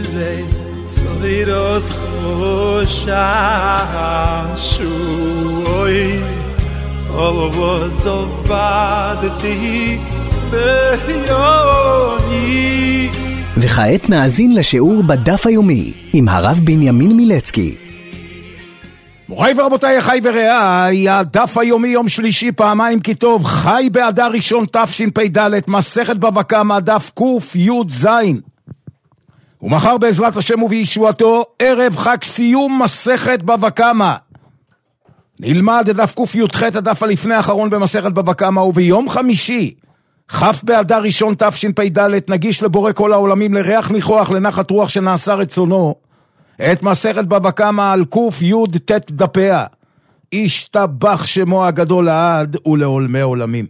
וסוירוס חוששוי עוז עבדתי ביוני. וכעת נאזין לשיעור בדף היומי עם הרב בנימין מילצקי. מוריי ורבותיי, חי ורעי, הדף היומי יום שלישי פעמיים כתוב, חי באדר ראשון תשפ"ד, מסכת בבא קמא, דף ק"ז. ומחר בעזרת השם ובישועתו, ערב חג סיום מסכת בבא קמא. נלמד את דף ק"ח, הדף הלפני האחרון במסכת בבא קמא, וביום חמישי, כ' באדר ראשון תשפ"ד, נגיש לבורא כל העולמים לריח ניחוח לנחת רוח שנעשה רצונו, את מסכת בבא קמא על קי"ט דפיה, ישתבח שמו הגדול לעד ולעולמי עולמים.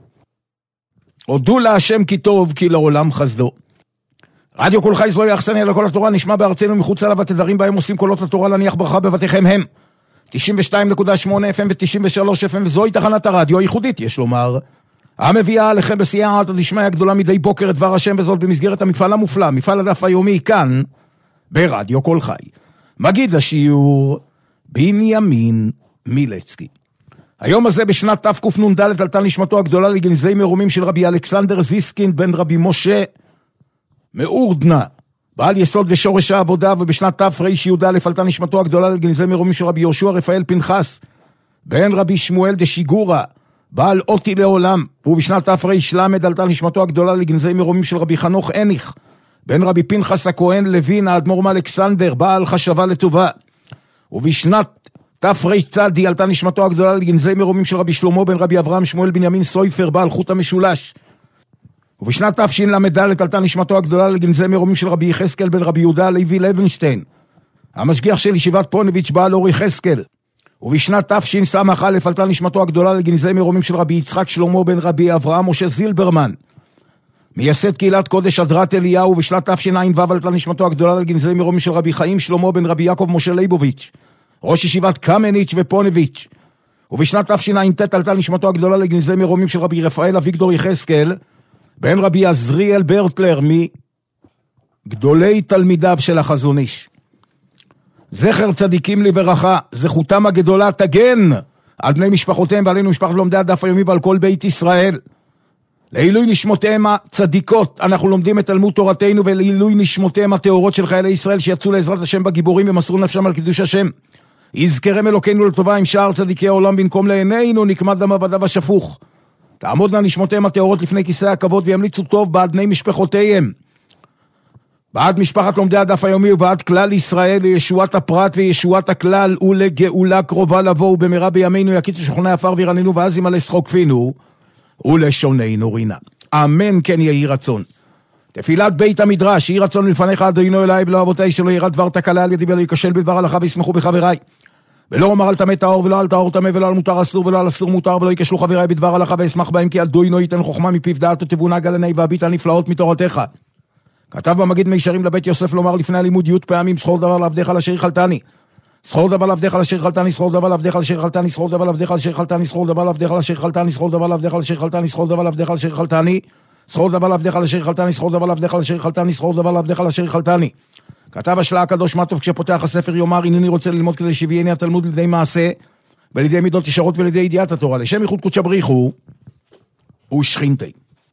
הודו להשם כי טוב, כי לעולם חסדו. רדיו כל חי זו יחסניה לכל התורה, נשמע בארצנו מחוץ לה, ותדרים בהם עושים קולות התורה, להניח ברכה בבתיכם הם 92.8 FM ו-93 FM, וזוהי תחנת הרדיו הייחודית, יש לומר, המביאה עליכם בסייעתא דשמיא גדולה מדי בוקר את דבר השם, וזאת במסגרת המפעל המופלא, מפעל הדף היומי כאן ברדיו כל חי. מגיד השיעור בנימין מילצקי. היום הזה בשנת תקנ"ד עלתה נשמתו הגדולה לגנזי מרומים של רבי אלכסנדר זיסקין בן רבי משה מאורדנה, בעל יסוד ושורש העבודה, ובשנת תרי"א עלתה נשמתו הגדולה לגנזי מרומים של רבי יהושע רפאל פנחס בן רבי שמואל דשיגורה, בעל אותי לעולם, ובשנת תר"ל עלתה נשמתו הגדולה לגנזי מרומים של רבי חנוך אניך בן רבי פנחס הכהן לוין האדמו"ר מאלכסנדר, בעל חשבה לטובה. ובשנת תרצ"ד עלתה נשמתו הגדולה לגנזי מרומים של רבי שלמה בן רבי אברהם שמואל בנימין סויפר, בעל חוט המשולש. ובשנת תשל"ד עלתה נשמתו הגדולה לגנזי מרומים של רבי יחזקאל בן רבי יהודה לוי לוינשטיין, המשגיח של ישיבת פוניביץ', בעל אור יחזקאל. ובשנת תשס"א עלתה נשמתו הגדולה לגנזי מרומים של רבי יצחק שלמה בן רבי אברהם משה זילברמן, מייסד קהילת קודש הדרת אליהו. ובשנת תשע"ו עלתה נשמתו הגדולה לגנזי מרומים של רבי חיים שלמה בן רבי יעקב משה ליבוביץ', ראש ישיבת קמניץ' ופוניביץ'. ובשנת תשע"ט עלתה נשמתו הגדולה לגנזי מרומים של רבי רפאל אביגדור יחזקאל בן רבי עזריאל ברטלר, מגדולי תלמידיו של החזון איש. זכר צדיקים לברכה, זכותם הגדולה תגן על בני משפחותיהם ועלינו משפחת לומדי הדף היומי ועל כל בית ישראל. לעילוי נשמותיהם הצדיקות אנחנו לומדים את תלמוד תורתנו, ולעילוי נשמותיהם הטהורות של חיילי ישראל שיצאו לעזרת השם בגיבורים ומסרו נפשם על קידוש השם. יזכרם אלוקינו לטובה עם שאר צדיקי העולם, במקום לעינינו נקמת דם עבדיו השפוך. תעמודנה נשמותיהם הטהורות לפני כיסא הכבוד, וימליצו טוב בעד בני משפחותיהם, בעד משפחת לומדי הדף היומי ובעד כלל ישראל, לישועת הפרט וישועת הכלל ולגאולה קרובה לבוא, ובמהרה בימינו יקיצו שכוני עפר וירננו, ואז ימלא שחוק פינו ולשוננו רינה. אמן כן יהי רצון. תפילת בית המדרש, יהי רצון מלפניך אדוני אלוהי ולא אבותיי, שלא ירד דבר תקלה על ידי ולא ייכשל בדבר הלכה, וישמחו בחבריי. ולא אומר על טמא טהור ולא על טהור טמא, ולא על מותר אסור ולא על אסור מותר, ולא ייכשלו חבריי בדבר הלכה, וישמח בהם, כי אדוני ייתן חוכמה מפיו דעת ותבונה גלני, והביט הנפלאות מתורתך. כתב במגיד מישרים לבית יוסף לומר לפני הלימוד י' פעמים, זכור דבר לעבדך על אשר חלתני, זכור דבר לעבדך על אשר חלתני, זכור דבר לעבדך על אשר חלתני, זכור דבר לעבדך על אשר חלתני, זכור דבר לעבדך על אשר חלתני, זכור דבר לעבדך על אשר חלתני, זכור דבר לעבדך על אשר חלתני, זכור דבר לעבדך על אשר חלתני, זכור דבר לעבדך על אשר חלתני, זכור דבר לעבדך על אשר חלתני. כתב השלה הקדוש מה טוב כשפותח הספר יאמר, הנני רוצה ללמוד כדי שיביאני התלמוד לידי מעשה ולידי מידות ישרות ולידי ידיעת התורה, לשם ייחוד קודשא בריחו ושכינתי.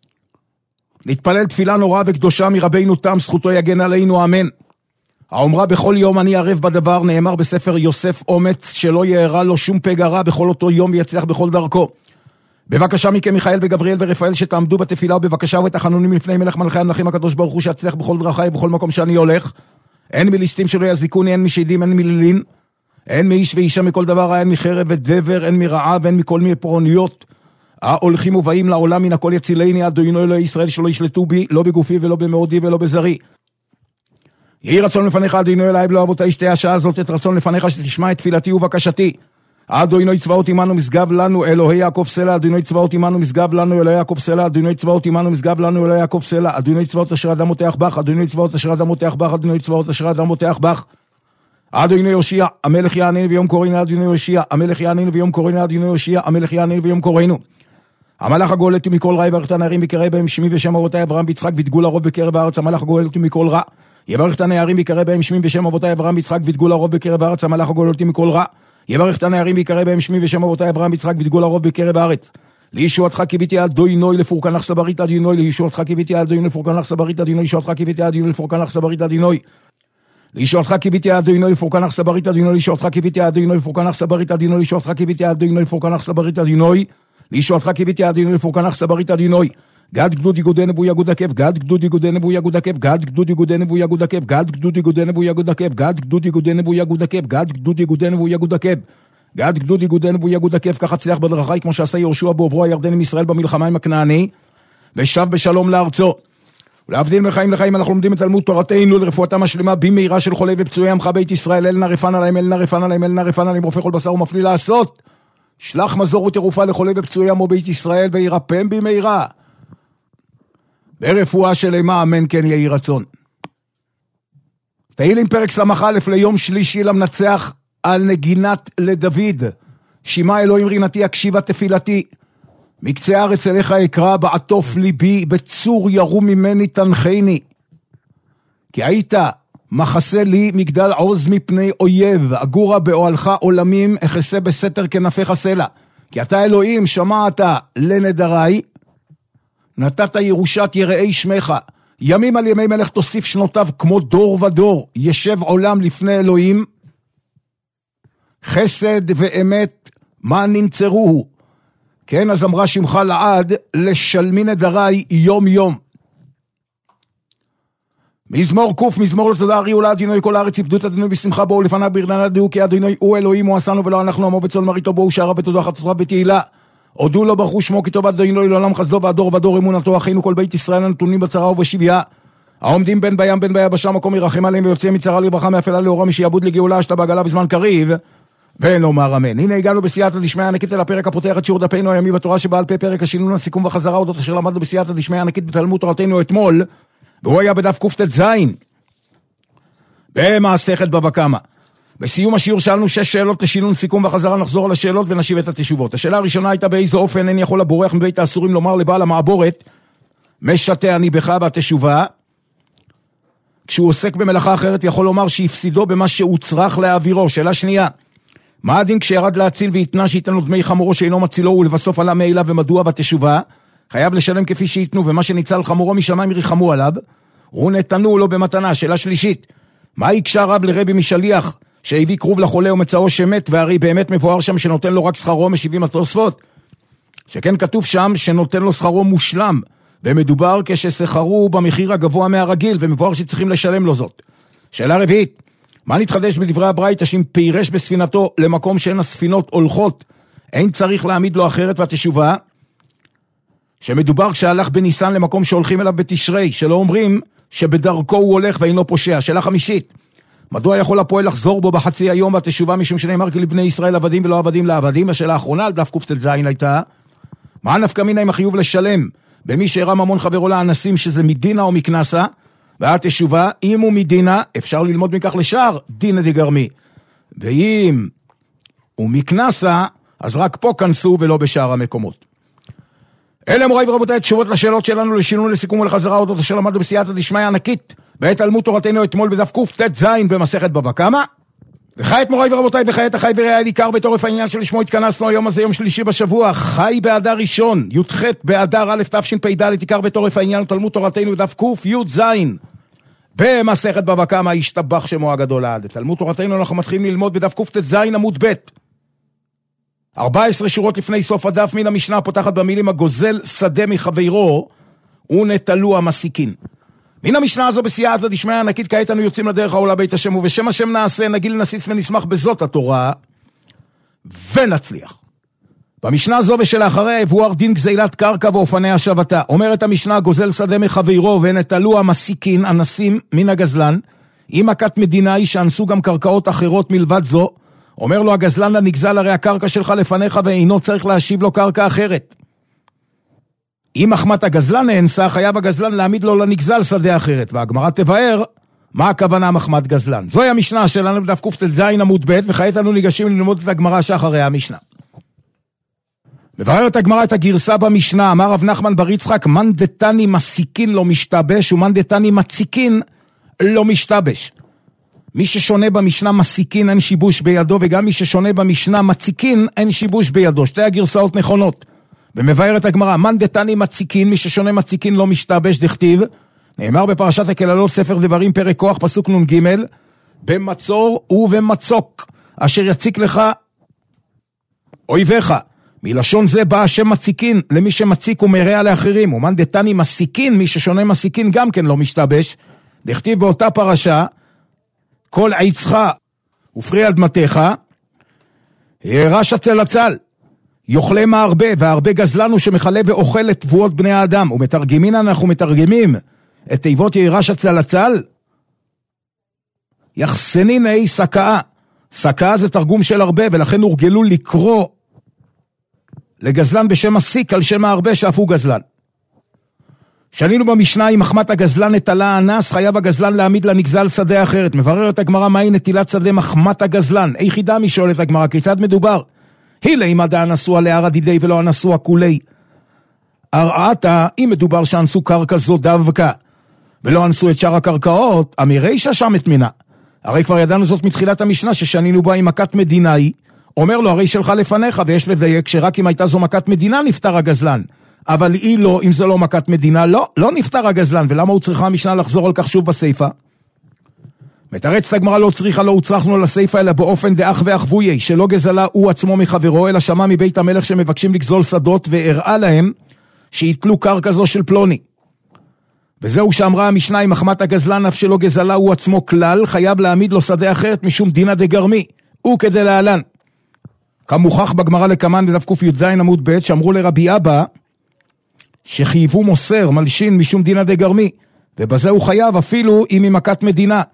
נתפלל תפילה נוראה וקדושה מרבינו תם, זכותו יגן עלינו, אמן. האומרה בכל יום אני ערב בדבר, נאמר בספר יוסף אומץ, שלא יארע לו שום פגע רע בכל אותו יום ויצליח בכל דרכו. בבקשה מכם מיכאל וגבריאל ורפאל שתעמדו בתפילה, ובבקשה ותחנונים לפני מלך מלכי המלכים הקדוש ברוך הוא, שיצליח בכל דרכי ובכל מקום שאני הולך. אין מליסטים שלא יזיקוני, אין משדים, אין מלילין, אין מאיש ואישה מכל דבר, אין מחרב ודבר, אין מרעב, אין מכל מיני פרעוניות ההולכים ובאים לעולם, מן הכל יצילני אדוני אלוהי ישראל, שלא ישלטו בי, לא בגופי ולא במאודי ולא בזרי. יהי רצון לפניך אדוני אלוהי ולא אבותיי, שתי השעה הזאת את רצון לפניך שתשמע את תפילתי ובקשתי. אדוני צבאות עמנו משגב לנו אלוהי יעקב סלע, אדוני צבאות עמנו משגב לנו אלוהי יעקב סלע, אדוני צבאות עמנו משגב לנו אלוהי יעקב סלע, אדוני צבאות אשר אדם מותח בך, אדוני צבאות אשר אדם מותח בך, אדוני צבאות אשר אדם מותח בך. אדוני יושיע המלך יעננו ויום קוראנו, אדוני יושיע המלך יעננו ויום קוראנו, אדוני יושיע המלך יעננו ויום קוראנו. המלאך הגואל אותי מכל רע, יברך את הנערים ויקרא בהם שמי ושם אבותיי אברהם ויצחק, וידגו לרוב בקרב הארץ. המלאך הגואל אותי מכל רע, יברך את הנערים ויקרא בהם שמי ושם אבותי אברהם ויצחק ותגול הרוב בקרב הארץ, המלאך הגואל אותי מכל רע. יברך את הנערים ויקרא בהם שמי ושם אבותי אברהם ויצחק ותגול הרוב בקרב הארץ. לישועתך קיוויתי עד דוינוי לפורקנך סברית עד דינוי, לישועתך קיוויתי עד דוינוי לפורקנך סברית עד דינוי, לישועתך קיוויתי עד דוינוי לפורקנך סברית עד דינוי. לישועתך קיוויתי עד דוינוי לפורקנך סברית עד דינוי, לישועתך קיוויתי עד דוינוי לפורקנך סברית עד דינוי, לישועתך קיוויתי עד דוינוי לפורקנך סברית עד דינוי, לישועתך קיוויתי עד דוינוי לפורקנך סברית עד דינוי. גד גדוד יגודי נבו יגוד עקב, גד גדוד יגודי נבו יגוד עקב, גד גדוד יגודי נבו יגוד עקב, גד גדוד יגודי נבו יגוד עקב, גד גדוד יגודי נבו יגוד עקב, גד גדוד יגודי נבו יגוד עקב, גד גדוד יגודי נבו יגוד עקב. ככה צליח בדרכי כמו שעשה יהושע בעוברו הירדן עם ישראל במלחמה עם הכנעני, ושב בשלום לארצו. ולהבדיל מחיים לחיים אנחנו לומדים את תלמוד תורתנו לרפואתם השלמה במהרה של חולי ופצועי עמך בית ישראל. אל נא רפא עליהם, אל נא רפא עליהם, אל נא רפא עליהם, רופא כל בשר ומפליא לעשות. שלח מזור ותרופה לחולי ופצועי עמו בית ישראל וירפם במהרה. ברפואה שלמה, אמן כן יהי רצון. תהילים פרק סמך א' ליום שלישי למנצח על נגינת לדוד. שמע אלוהים רינתי הקשיבה תפילתי. מקצה הארץ אליך אקרא בעטוף ליבי, בצור ירום ממני תנחני. כי היית מחסה לי מגדל עוז מפני אויב, אגורה באוהלך עולמים, אחסה בסתר כנפיך סלע. כי אתה אלוהים שמעת לנדרי, נתת ירושת יראי שמך, ימים על ימי מלך תוסיף שנותיו כמו דור ודור, ישב עולם לפני אלוהים, חסד ואמת מה נמצרוהו. כן, אז אמרה שמך לעד, לשלמי נדרי יום יום. מזמור קוף, מזמור לתודה אריהו לאדינוי כל הארץ יפדו את אדינוי בשמחה בואו לפניו ברננה דהו, כי אדינוי הוא אלוהים הוא עשנו ולא אנחנו עמו בצאן מרעיתו בואו שערה בתודה חצוצרה בתהילה. הודו לו ברכו שמו כי טוב אדינוי לעולם חסדו והדור ודור אמונתו, אחינו כל בית ישראל הנתונים בצרה ובשביה, העומדים בין בים בין ביבשה מקום ירחם עליהם ויוצאים מצרה לברכה מאפלה לאורה משעבוד לגאולה השתה בעגלה בזמן קריב. ונאמר אמן. הנה הגענו בסייעתא דשמיא ענקית אל הפרק הפותח את שיעור דפנו היומי בתורה שבעל פה, פרק השינון הסיכום והחזרה אודות אשר למדנו בסייעתא דשמיא ענקית בתלמוד תורתנו אתמול, והוא היה בדף קט"ז במסכת בבא קמא. בסיום השיעור שאלנו 6 שאלות לשינון סיכום והחזרה, נחזור על השאלות ונשיב את התשובות. השאלה הראשונה הייתה באיזה אופן אין יכול הבורח מבית האסורים לומר לבעל המעבורת משתה אני בך, והתשובה כשהוא עוסק במלאכה אחרת יכול לומר שהפסידו במה שהוא צריך להעבירו. שאלה שנייה, מה הדין כשירד להציל ויתנה שיתן לו דמי חמורו שאינו מצילו ולבסוף עלה מאליו, ומדוע? בתשובה חייב לשלם כפי שיתנו, ומה שניצל חמורו משמיים ירחמו עליו ונתנו לו במתנה. שאלה שלישית, מה יקשה רב לרבי משליח שהביא קרוב לחולה ומצאו שמת, והרי באמת מבואר שם שנותן לו רק שכרו? משיבים התוספות שכן כתוב שם שנותן לו שכרו מושלם, ומדובר כששכרו במחיר הגבוה מהרגיל, ומבואר שצריכים לשלם לו זאת. שאלה רביעית, מה נתחדש בדברי הברייתא שאם פירש בספינתו למקום שאין הספינות הולכות אין צריך להעמיד לו אחרת? והתשובה שמדובר כשהלך בניסן למקום שהולכים אליו בתשרי, שלא אומרים שבדרכו הוא הולך ואינו פושע. שאלה חמישית, מדוע יכול הפועל לחזור בו בחצי היום? והתשובה משום שנאמר כי לבני ישראל עבדים ולא עבדים לעבדים. השאלה האחרונה על דף קט"ז הייתה, מה נפקא מינה עם החיוב לשלם במי שהראה ממון חברו לאנסים, שזה מדינה או מקנסה? והתשובה, אם הוא מדינה אפשר ללמוד מכך לשאר דינא דגרמי, ואם הוא מקנסה אז רק פה כנסו ולא בשאר המקומות. אלה מוריי ורבותיי תשובות לשאלות שלנו לשינון לסיכום ולחזרה אודות אשר למדנו בסייעתא דשמיא ענקית בעת תלמוד תורתנו אתמול בדף קט"ז במסכת בבא קמא. וכעת מוריי ורבותיי, וכעת החי ורעי עיקר בתורף העניין שלשמו התכנסנו היום הזה, יום שלישי בשבוע, חי באדר ראשון, י"ח באדר א' תשפ"ד, עיקר בתורף העניין תלמוד תורתנו בדף ק"ז במסכת בבא קמא, ישתבח שמו הגדול לעד. תלמוד תורתנו אנחנו מתחילים ללמוד בדף קט"ז עמוד ב', 14 שורות לפני סוף הדף, מן המשנה פותחת במילים הגוזל שדה מחברו ונטלו המסיקין. מן המשנה הזו בסייעתא דשמיא ענקית, כעת אנו יוצאים לדרך העולה בית השם, ובשם השם נעשה, נגיל נסיס ונשמח בזאת התורה ונצליח. במשנה הזו ושלאחריה יבואר דין גזילת קרקע ואופני השבתה. אומרת המשנה, גוזל שדה מחברו ונטלו המסיקין, אנסים מן הגזלן, אם מכת מדינה היא שאנסו גם קרקעות אחרות מלבד זו, אומר לו הגזלן לנגזל, הרי הקרקע שלך לפניך ואינו צריך להשיב לו קרקע אחרת. אם מחמת הגזלן נאנסה, חייב הגזלן להעמיד לו לנגזל שדה אחרת, והגמרא תבאר מה הכוונה מחמת גזלן. זוהי המשנה שלנו בדף קט"ז עמוד ב', וכעת אנו ניגשים ללמוד את הגמרא שאחריה המשנה. מבררת הגמרא את הגרסה במשנה, אמר רב נחמן בר יצחק, מן דתני מסיקין לא משתבש, ומן דתני מציקין לא משתבש. מי ששונה במשנה מסיקין אין שיבוש בידו, וגם מי ששונה במשנה מציקין אין שיבוש בידו. שתי הגרסאות נכונות. ומבארת הגמרא, מן דתני מציקין, מי ששונה מציקין לא משתבש, דכתיב, נאמר בפרשת הכללות ספר דברים פרק כוח פסוק נ"ג, במצור ובמצוק, אשר יציק לך אויביך. מלשון זה בא השם מציקין, למי שמציק ומרע לאחרים. ומן דתני מסיקין, מי ששונה מסיקין גם כן לא משתבש. דכתיב באותה פרשה, כל עצך ופרי אדמתך, ירש הצלצל, יאכלה מהרבה, והרבה גזלנו שמחלה ואוכל את תבואות בני האדם. ומתרגמין אנחנו מתרגמים את תיבות ירש הצלצל, יחסנין אי סקאה. סקאה זה תרגום של הרבה, ולכן הורגלו לקרוא לגזלן בשם הסיק על שם הרבה שאף הוא גזלן. שנינו במשנה, אם מחמת הגזלן נטלה האנס, חייב הגזלן להעמיד לנגזל שדה אחרת. מבררת הגמרא מהי נטילת שדה מחמת הגזלן. איך ידע מי שואלת הגמרא, כיצד מדובר? הילה אם עדה אנסו עליה רדידי ולא אנסו הכולי. הראתה, אם מדובר שאנסו קרקע זו דווקא, ולא אנסו את שאר הקרקעות, אמירישה שם את מינה. הרי כבר ידענו זאת מתחילת המשנה, ששנינו בה עם מכת מדינה היא, אומר לו, הרי שלך לפניך, ויש לדייק שרק אם הייתה זו מכת מדינה נפטר הגזלן. אבל היא לא, אם זה לא מכת מדינה, לא נפטר הגזלן. ולמה הוא צריכה המשנה לחזור על כך שוב בסייפה? מתרצת הגמרא, לא צריכה, לא הוצרכנו לסייפה, אלא באופן דאח ואחבויי, שלא גזלה הוא עצמו מחברו, אלא שמע מבית המלך שמבקשים לגזול שדות, והראה להם שיתלו קרקע זו של פלוני. וזהו שאמרה המשנה, אם מחמת הגזלן אף שלא גזלה הוא עצמו כלל, חייב להעמיד לו שדה אחרת משום דינא דגרמי, הוא כדי להלן. כמוכח בגמרא לקמן בדף ק"ז עמוד ב', שאמרו לרבי אבא שחייבו מוסר מלשין משום דינא דגרמי, ובזה הוא חייב אפילו אם היא מכת מדינה.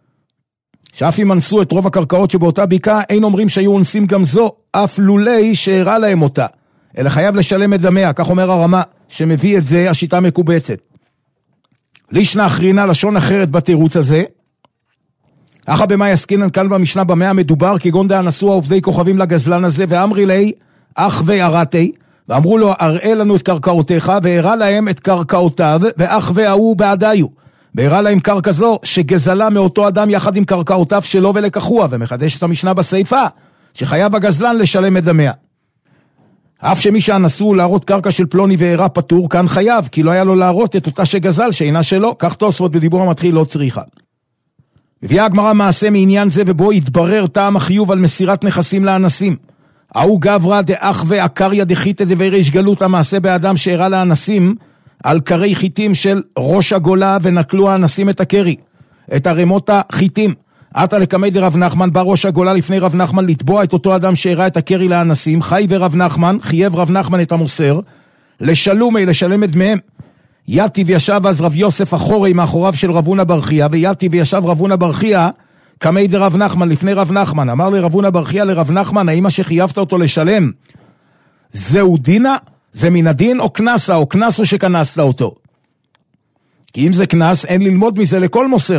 שאף אם אנסו את רוב הקרקעות שבאותה בקעה, אין אומרים שהיו אונסים גם זו, אף לולי שהראה להם אותה, אלא חייב לשלם את דמיה. כך אומר הרמה שמביא את זה השיטה מקובצת. לישנה אחרינה, לשון אחרת בתירוץ הזה, אחא במה יסקינן כאן במשנה במה המדובר, כגון דאנסו העובדי כוכבים לגזלן הזה, ואמרי לי אח ויראתי, ואמרו לו הראה לנו את קרקעותיך, והראה להם את קרקעותיו, ואח והוא בעדיו, והראה להם קרקע זו שגזלה מאותו אדם יחד עם קרקעותיו שלו ולקחוה. ומחדש את המשנה בסייפה שחייב הגזלן לשלם את דמיה. אף שמי שאנסו להראות קרקע של פלוני והראה פטור, כאן חייב, כי לא היה לו להראות את אותה שגזל שאינה שלו. כך תוספות בדיבור המתחיל לא צריכה. מביאה הגמרא מעשה מעניין זה, ובו יתברר טעם החיוב על מסירת נכסים לאנסים. ההוא גברא דאח ועקריה דחיתא דבריש גלות, המעשה באדם שהראה לאנסים על קרי חיטים של ראש הגולה, ונטלו האנסים את הקרי, את הרמות החיטים. עתה לקמי דרב נחמן, בא ראש הגולה לפני רב נחמן לתבוע את אותו אדם שהראה את הקרי לאנסים. חי ורב נחמן, חייב רב נחמן את המוסר לשלומי, לשלם את דמיהם. יתיב ישב אז רב יוסף אחורי מאחוריו של רב הונא בר חייא, ויתיב ישב רב הונא בר חייא קמי דרב נחמן, לפני רב נחמן. אמר לרב הונא בר חייא לרב נחמן, האם מה שחייבת אותו לשלם זהו דינה? זה מן הדין או קנסה, או קנס או שקנסת אותו? כי אם זה קנס, אין ללמוד מזה לכל מוסר.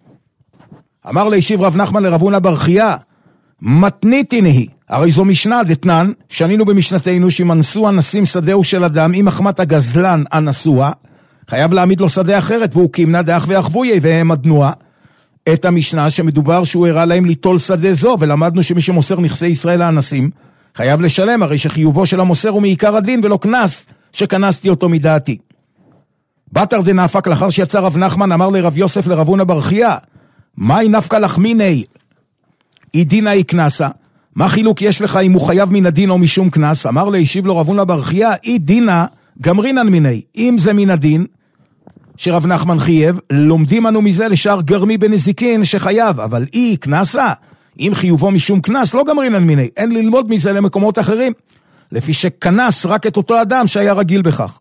אמר לישיב רב נחמן לרב הונא בר חייא, מתניתי נהי, הרי זו משנה דתנן, שנינו במשנתנו, שאם אנסו אנסים שדהו של אדם, אם מחמת הגזלן אנסוה, חייב להעמיד לו שדה אחרת, והוא קימנה דאח ואחבויי, והם מדנוה את המשנה שמדובר שהוא הראה להם ליטול שדה זו, ולמדנו שמי שמוסר נכסי ישראל לאנסים, חייב לשלם, הרי שחיובו של המוסר הוא מעיקר הדין, ולא קנס שקנסתי אותו מדעתי. בתר דנאפק, לאחר שיצא רב נחמן, אמר לרב יוסף לרב הונא בר חייא, מהי נפקא לחמיני אי דינא אי קנסה? מה חילוק יש לך אם הוא חייב מן הדין או משום קנס? אמר להשיב לו רב הונא בר חייא, אי דינא גמרינן מיני, אם זה מן הדין שרב נחמן חייב, לומדים אנו מזה לשאר גרמי בנזיקין שחייב, אבל אי קנסה, אם חיובו משום קנס, לא גמרינן מיני, אין ללמוד מזה למקומות אחרים, לפי שקנס רק את אותו אדם שהיה רגיל בכך.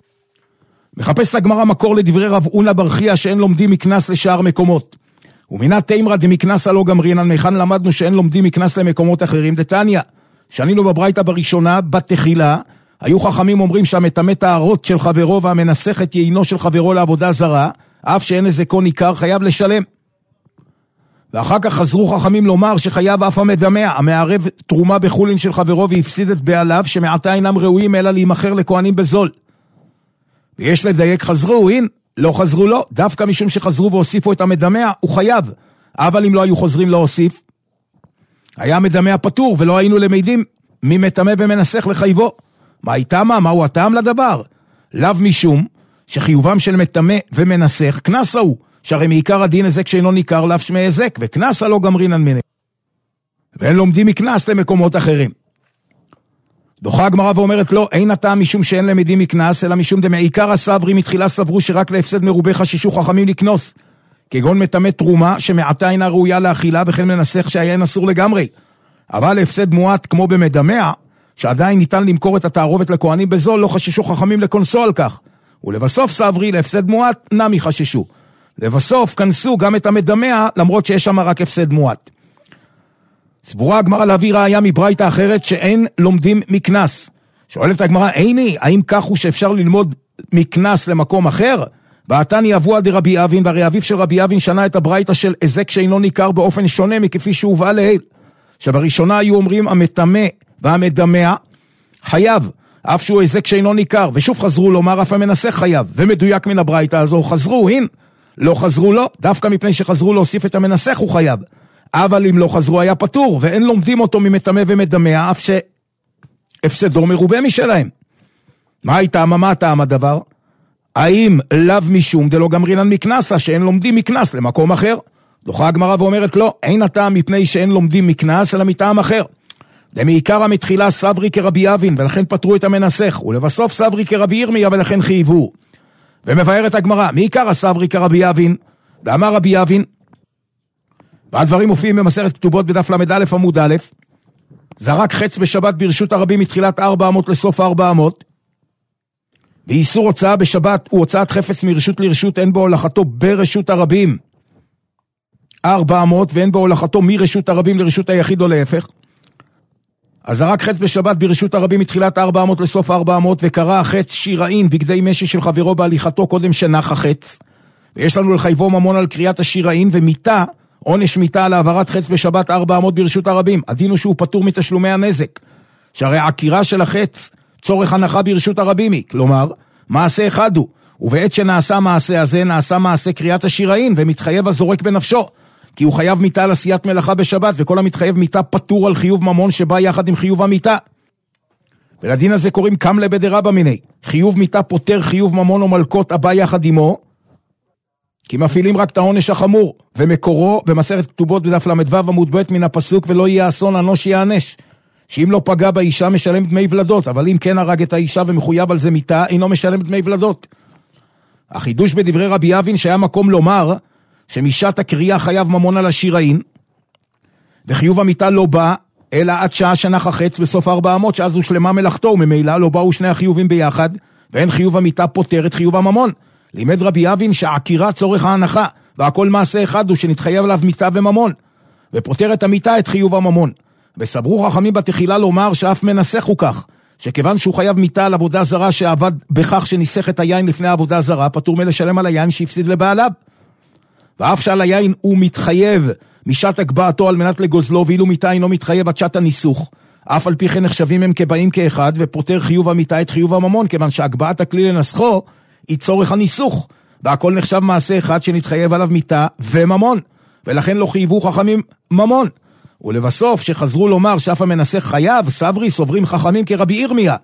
מחפש לגמרא מקור לדברי רב הונא בר חייא שאין לומדים מקנס לשאר מקומות. ומינה תימרא דמקנסה לא גמרינן, מכאן למדנו שאין לומדים מקנס למקומות אחרים. דתניא, שנינו בברייתא בראשונה, בתחילה, היו חכמים אומרים שהמטמא טהרות של חברו והמנסח את יינו של חברו לעבודה זרה, אף שאין איזה קון עיקר, חייב לשלם. ואחר כך חזרו חכמים לומר שחייב אף המדמע, המערב תרומה בחולין של חברו והפסיד את בעליו, שמעתה אינם ראויים אלא להימכר לכהנים בזול. ויש לדייק, חזרו, הנה, לא חזרו לו, דווקא משום שחזרו והוסיפו את המדמה, הוא חייב. אבל אם לא היו חוזרים להוסיף, היה מדמה פטור, ולא היינו למדים מי מטמא ומנסח לחייבו. מה איתמה? מהו הטעם לדבר? לאו משום שחיובם של מטמא ומנסח, כנס הוא, שהרי מעיקר הדין הזק שאינו ניכר לאו שמי הזק, וכנס לא גמרינן מיני. ואין לומדים מכנס למקומות אחרים. דוחה הגמרא ואומרת לו, אין הטעם משום שאין למדים מכנס, אלא משום דמעיקר הסברי מתחילה סברו שרק להפסד מרובה חשישו חכמים לקנוס, כגון מטמא תרומה שמעתה אינה ראויה לאכילה, וכן מנסח שהיין אסור לגמרי. אבל להפסד מועט כמו במדמע, שעדיין ניתן למכור את התערובת לכהנים בזול, לא חששו חכמים לקונסו על כך. ולבסוף סברי להפסד מועט נמי חששו. לבסוף כנסו גם את המדמע, למרות שיש שם רק הפסד מועט. סבורה הגמרא להביא ראיה מברייתא אחרת שאין לומדים מכנס. שואלת הגמרא, איני, האם כך הוא שאפשר ללמוד מכנס למקום אחר? ועתני אבוה דרבי אבין, והרי אביו של רבי אבין שנה את הברייתא של הזק שאינו ניכר באופן שונה מכפי שהובאה לעיל. שבראשונה היו אומרים המטמא והמדמע חייב, אף שהוא הזק שאינו ניכר, ושוב חזרו לומר אף המנסח חייב, ומדויק מן הברייתא הזו, חזרו, לא חזרו לו, דווקא מפני שחזרו להוסיף את המנסח הוא חייב. אבל אם לא חזרו היה פטור, ואין לומדים אותו ממטמא ומדמע, אף שהפסדו מרובה משלהם. מה הייתה, מה טעם הדבר? האם לאו משום דלא גמרינן מכנסה, שאין לומדים מכנס למקום אחר? דוחה הגמרא ואומרת לא, אין הטעם מפני שאין לומדים מכנס, אלא מטעם אחר. דמעיקר המתחילה סברי כרבי אבין, ולכן פטרו את המנסח, ולבסוף סברי כרבי ירמיה, ולכן חייבו. ומבארת הגמרא, מעיקר הסברי כרבי אבין, ואמר רבי אבין, והדברים מופיעים במסכת כתובות בדף למד א' עמוד א', זרק חץ בשבת ברשות הרבים מתחילת 400 לסוף 400, ואיסור הוצאה בשבת הוא הוצאת חפץ מרשות לרשות, אין בו הולכתו ברשות הרבים 400, ואין בו הולכתו מרשות הרבים לרשות היחיד או להפך. אז זרק חץ בשבת ברשות הרבים מתחילת 400 לסוף 400, וקרא החץ שיראין בגדי משי של חברו בהליכתו קודם שנח החץ, ויש לנו לחייבו ממון על קריאת השיראין, ומיתה, עונש מיתה על העברת חץ בשבת 400 ברשות הרבים. הדין הוא שהוא פטור מתשלומי הנזק, שהרי העקירה של החץ צורך הנחה ברשות הרבים היא, כלומר, מעשה אחד הוא, ובעת שנעשה מעשה הזה, נעשה מעשה קריאת השיראין, ומתחייב הזורק בנפשו, כי הוא חייב מיתה על עשיית מלאכה בשבת, וכל המתחייב מיתה פטור על חיוב ממון שבא יחד עם חיוב המיתה. ולדין הזה קוראים קמלה בדרבא מיני, חיוב מיתה פוטר חיוב ממון או מלכות הבא יחד עמו, כי מפעילים רק את העונש החמור, ומקורו במסכת כתובות בדף למדו עמוד ב' מן הפסוק, ולא יהיה אסון אנוש יענש, שאם לא פגע באישה משלם דמי ולדות, אבל אם כן הרג את האישה ומחויב על זה מיתה, אינו משלם דמי ולדות. החידוש בדברי רבי אבין שהיה מקום לומר, שמשעת הקריאה חייב ממון על השיראין, וחיוב המיתה לא בא, אלא עד שעה שנח החץ בסוף 400, שאז הוא שלמה מלאכתו, וממילא לא באו שני החיובים ביחד, ואין חיוב המיתה פותר את חיוב הממון. לימד רבי אבין שהעקירה צורך ההנחה, והכל מעשה אחד הוא שנתחייב עליו מיתה וממון, ופותר את המיתה את חיוב הממון. וסברו חכמים בתחילה לומר שאף מנסח הוא כך, שכיוון שהוא חייב מיתה על עבודה זרה שעבד בכך שניסח את היין לפני העבודה זרה, פטור מלשלם על היין שהפסיד לבעליו. ואף שעל היין הוא מתחייב משעת הגבהתו על מנת לגוזלו, ואילו מיתה אינו מתחייב עד שעת הניסוך, אף על פי כן נחשבים הם כבאים כאחד, ופותר חיוב המיתה את חיוב הממון, כיוון שהגבהת הכלי לנסחו היא צורך הניסוך, והכל נחשב מעשה אחד שנתחייב עליו מיתה וממון, ולכן לא חייבו חכמים ממון. ולבסוף שחזרו לומר שאף המנסח חייב, סברי סוברים חכמים כרבי ירמיה.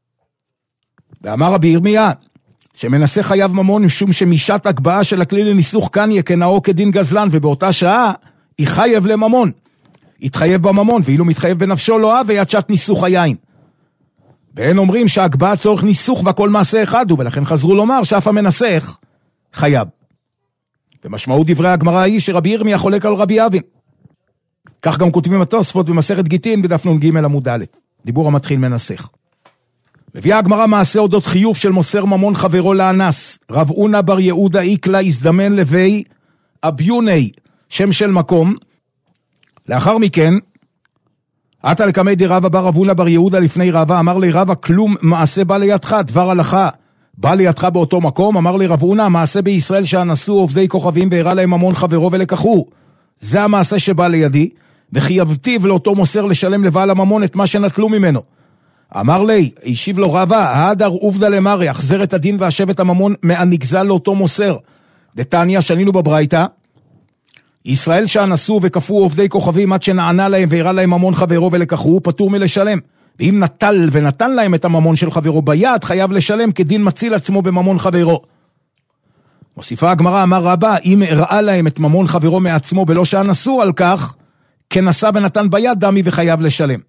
ואמר רבי ירמיה, שמנסח חייב ממון משום שמשעת הגבהה של הכלי לניסוך כאן יקנאו כדין גזלן, ובאותה שעה היא חייב לממון, יתחייב בממון, ואילו מתחייב בנפשו לא אהב עד שעת ניסוך היין. ואין אומרים שהגבהה צורך ניסוך והכל מעשה אחד הוא, ולכן חזרו לומר שאף המנסח חייב. ומשמעות דברי הגמרא היא שרבי ירמיה חולק על רבי אבין. כך גם כותבים התוספות במסכת גיטין בדף נ"ג עמוד א', דיבור המתחיל מנסח. מביאה הגמרא מעשה אודות חיוב של מוסר ממון חברו לאנס. רב אונה בר יהודה איקלה הזדמן לוי אביוני, שם של מקום. לאחר מכן, עתה לקמי דרבא בר רב אונה בר יהודה לפני רבא, אמר לי רבא כלום מעשה בא לידך, דבר הלכה בא לידך באותו מקום. אמר לי רב אונה, מעשה בישראל שאנסו עובדי כוכבים והראה להם ממון חברו ולקחו, זה המעשה שבא לידי, וחייבתיו לאותו מוסר לשלם לבעל הממון את מה שנטלו ממנו. אמר לי, השיב לו רבא, ההדר עובדה למרי, החזר את הדין והשבת הממון מהנגזל לאותו מוסר. דתניא שנינו בברייתא, ישראל שאנסו וכפו עובדי כוכבים עד שנענה להם והראה להם ממון חברו ולקחו, פטור מלשלם. ואם נטל ונתן להם את הממון של חברו ביד, חייב לשלם כדין מציל עצמו בממון חברו. מוסיפה הגמרא, אמר רבא, אם הראה להם את ממון חברו מעצמו בלא שאנסו על כך, כנסה ונתן ביד דמי וחייב לשלם.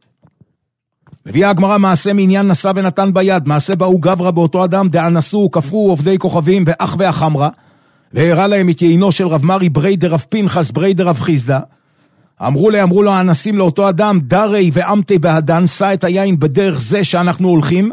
מביאה הגמרא מעשה מעניין נסה ונתן ביד, מעשה באו גברא באותו אדם, דאנסו, כפרו עובדי כוכבים ואח ואחמרה, והראה להם את יינו של רב מרי ברי דרב פנחס ברי דרב חיסדא. אמרו לו האנסים לאותו אדם, דרי ואמתי בהדן, שא את היין בדרך זה שאנחנו הולכים,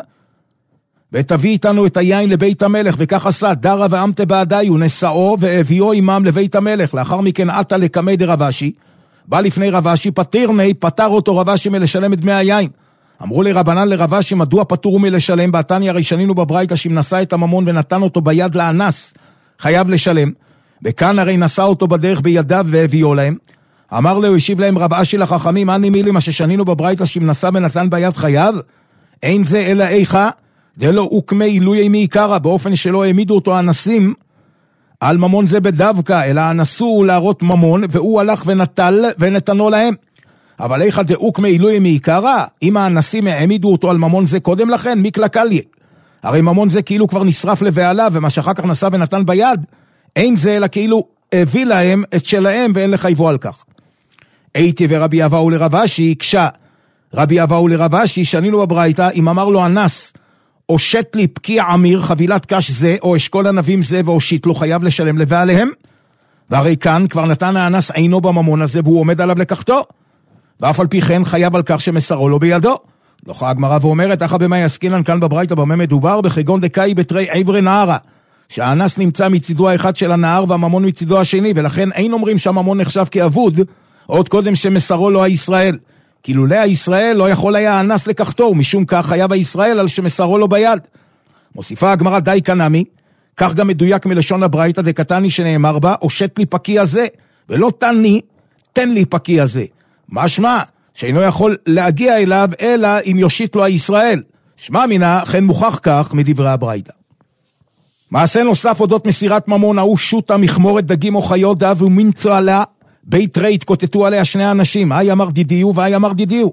ותביא איתנו את היין לבית המלך, וכך עשה, דרה ואמתי בהדי, ונשאו והביאו עמם לבית המלך. לאחר מכן עתה לקמי דרבשי, בא לפני רבשי, פטר אותו רבשי מלשלם את דמי היין. אמרו לרבנן לרבשי, מדוע פטור מלשלם? בתניא הרי שנינו בברייתא שאם נשא את הממון ונתן אותו ביד לאנס, חייב לשלם. וכאן הרי נשא אותו בדרך בידיו והביאו להם. אמר לו, השיב להם רב אשי לחכמים, אני מילי מה ששנינו בברייתא שאם נשא ונתן ביד חייב? אין זה אלא איכה, דלא הוקמי עילוי מעיקרא, באופן שלא העמידו אותו האנסים על ממון זה בדווקא, אלא אנסו להראות ממון, והוא הלך ונטל ונתנו להם. אבל איכה דהוקמי עילוי מעיקרא, אם האנסים העמידו אותו על ממון זה קודם לכן, מיקלא קליא. הרי ממון זה כאילו כבר נשרף לבעליו, ומה שאחר כך נשא ונתן ביד, אין זה אלא כאילו הביא להם את שלהם ואין לחייבו על כך. הייתי ורבי אבאו לרבשי, קשה רבי אבאו לרבשי, שנינו בברייתא, אם אמר לו אנס, הושט לי פקיע עמיר, חבילת קש זה, או אשכול ענבים זה, והושיט לו, חייב לשלם לבעליהם. והרי כאן כבר נתן האנס עינו בממון הזה, והוא עומד עליו לקחתו. ואף על פי כן חייב על כך שמסרו לו בידו. דוחה הגמרא ואומרת, אחא במאי עסקינן כאן בברייתא במה מדובר, בכגון דקאי בתרי עברי נהרה, שהאנס נמצא מצידו האחד של הנהר והממון מצידו השני, ולכן אין אומרים שהממון נחשב כאבוד, עוד קודם שמסרו לו הישראל. כי לולא הישראל לא יכול היה האנס לקחתו, ומשום כך חייב הישראל על שמסרו לו ביד. מוסיפה הגמרא די קנמי, כך גם מדויק מלשון הברייתא דקתני שנאמר בה, הושט לי פקיע זה, ולא תן לי פקיע זה. משמע, שאינו יכול להגיע אליו, אלא אם יושיט לו הישראל. שמע מינה, כן מוכח כך מדברי הברייתא. מעשה נוסף אודות מסירת ממון, ההוא שוטה מכמורת דגים או חיות דב ומנצו עליה, בית רית כותתו עליה שני אנשים, היי אמר דידיו והי אמר דידיו.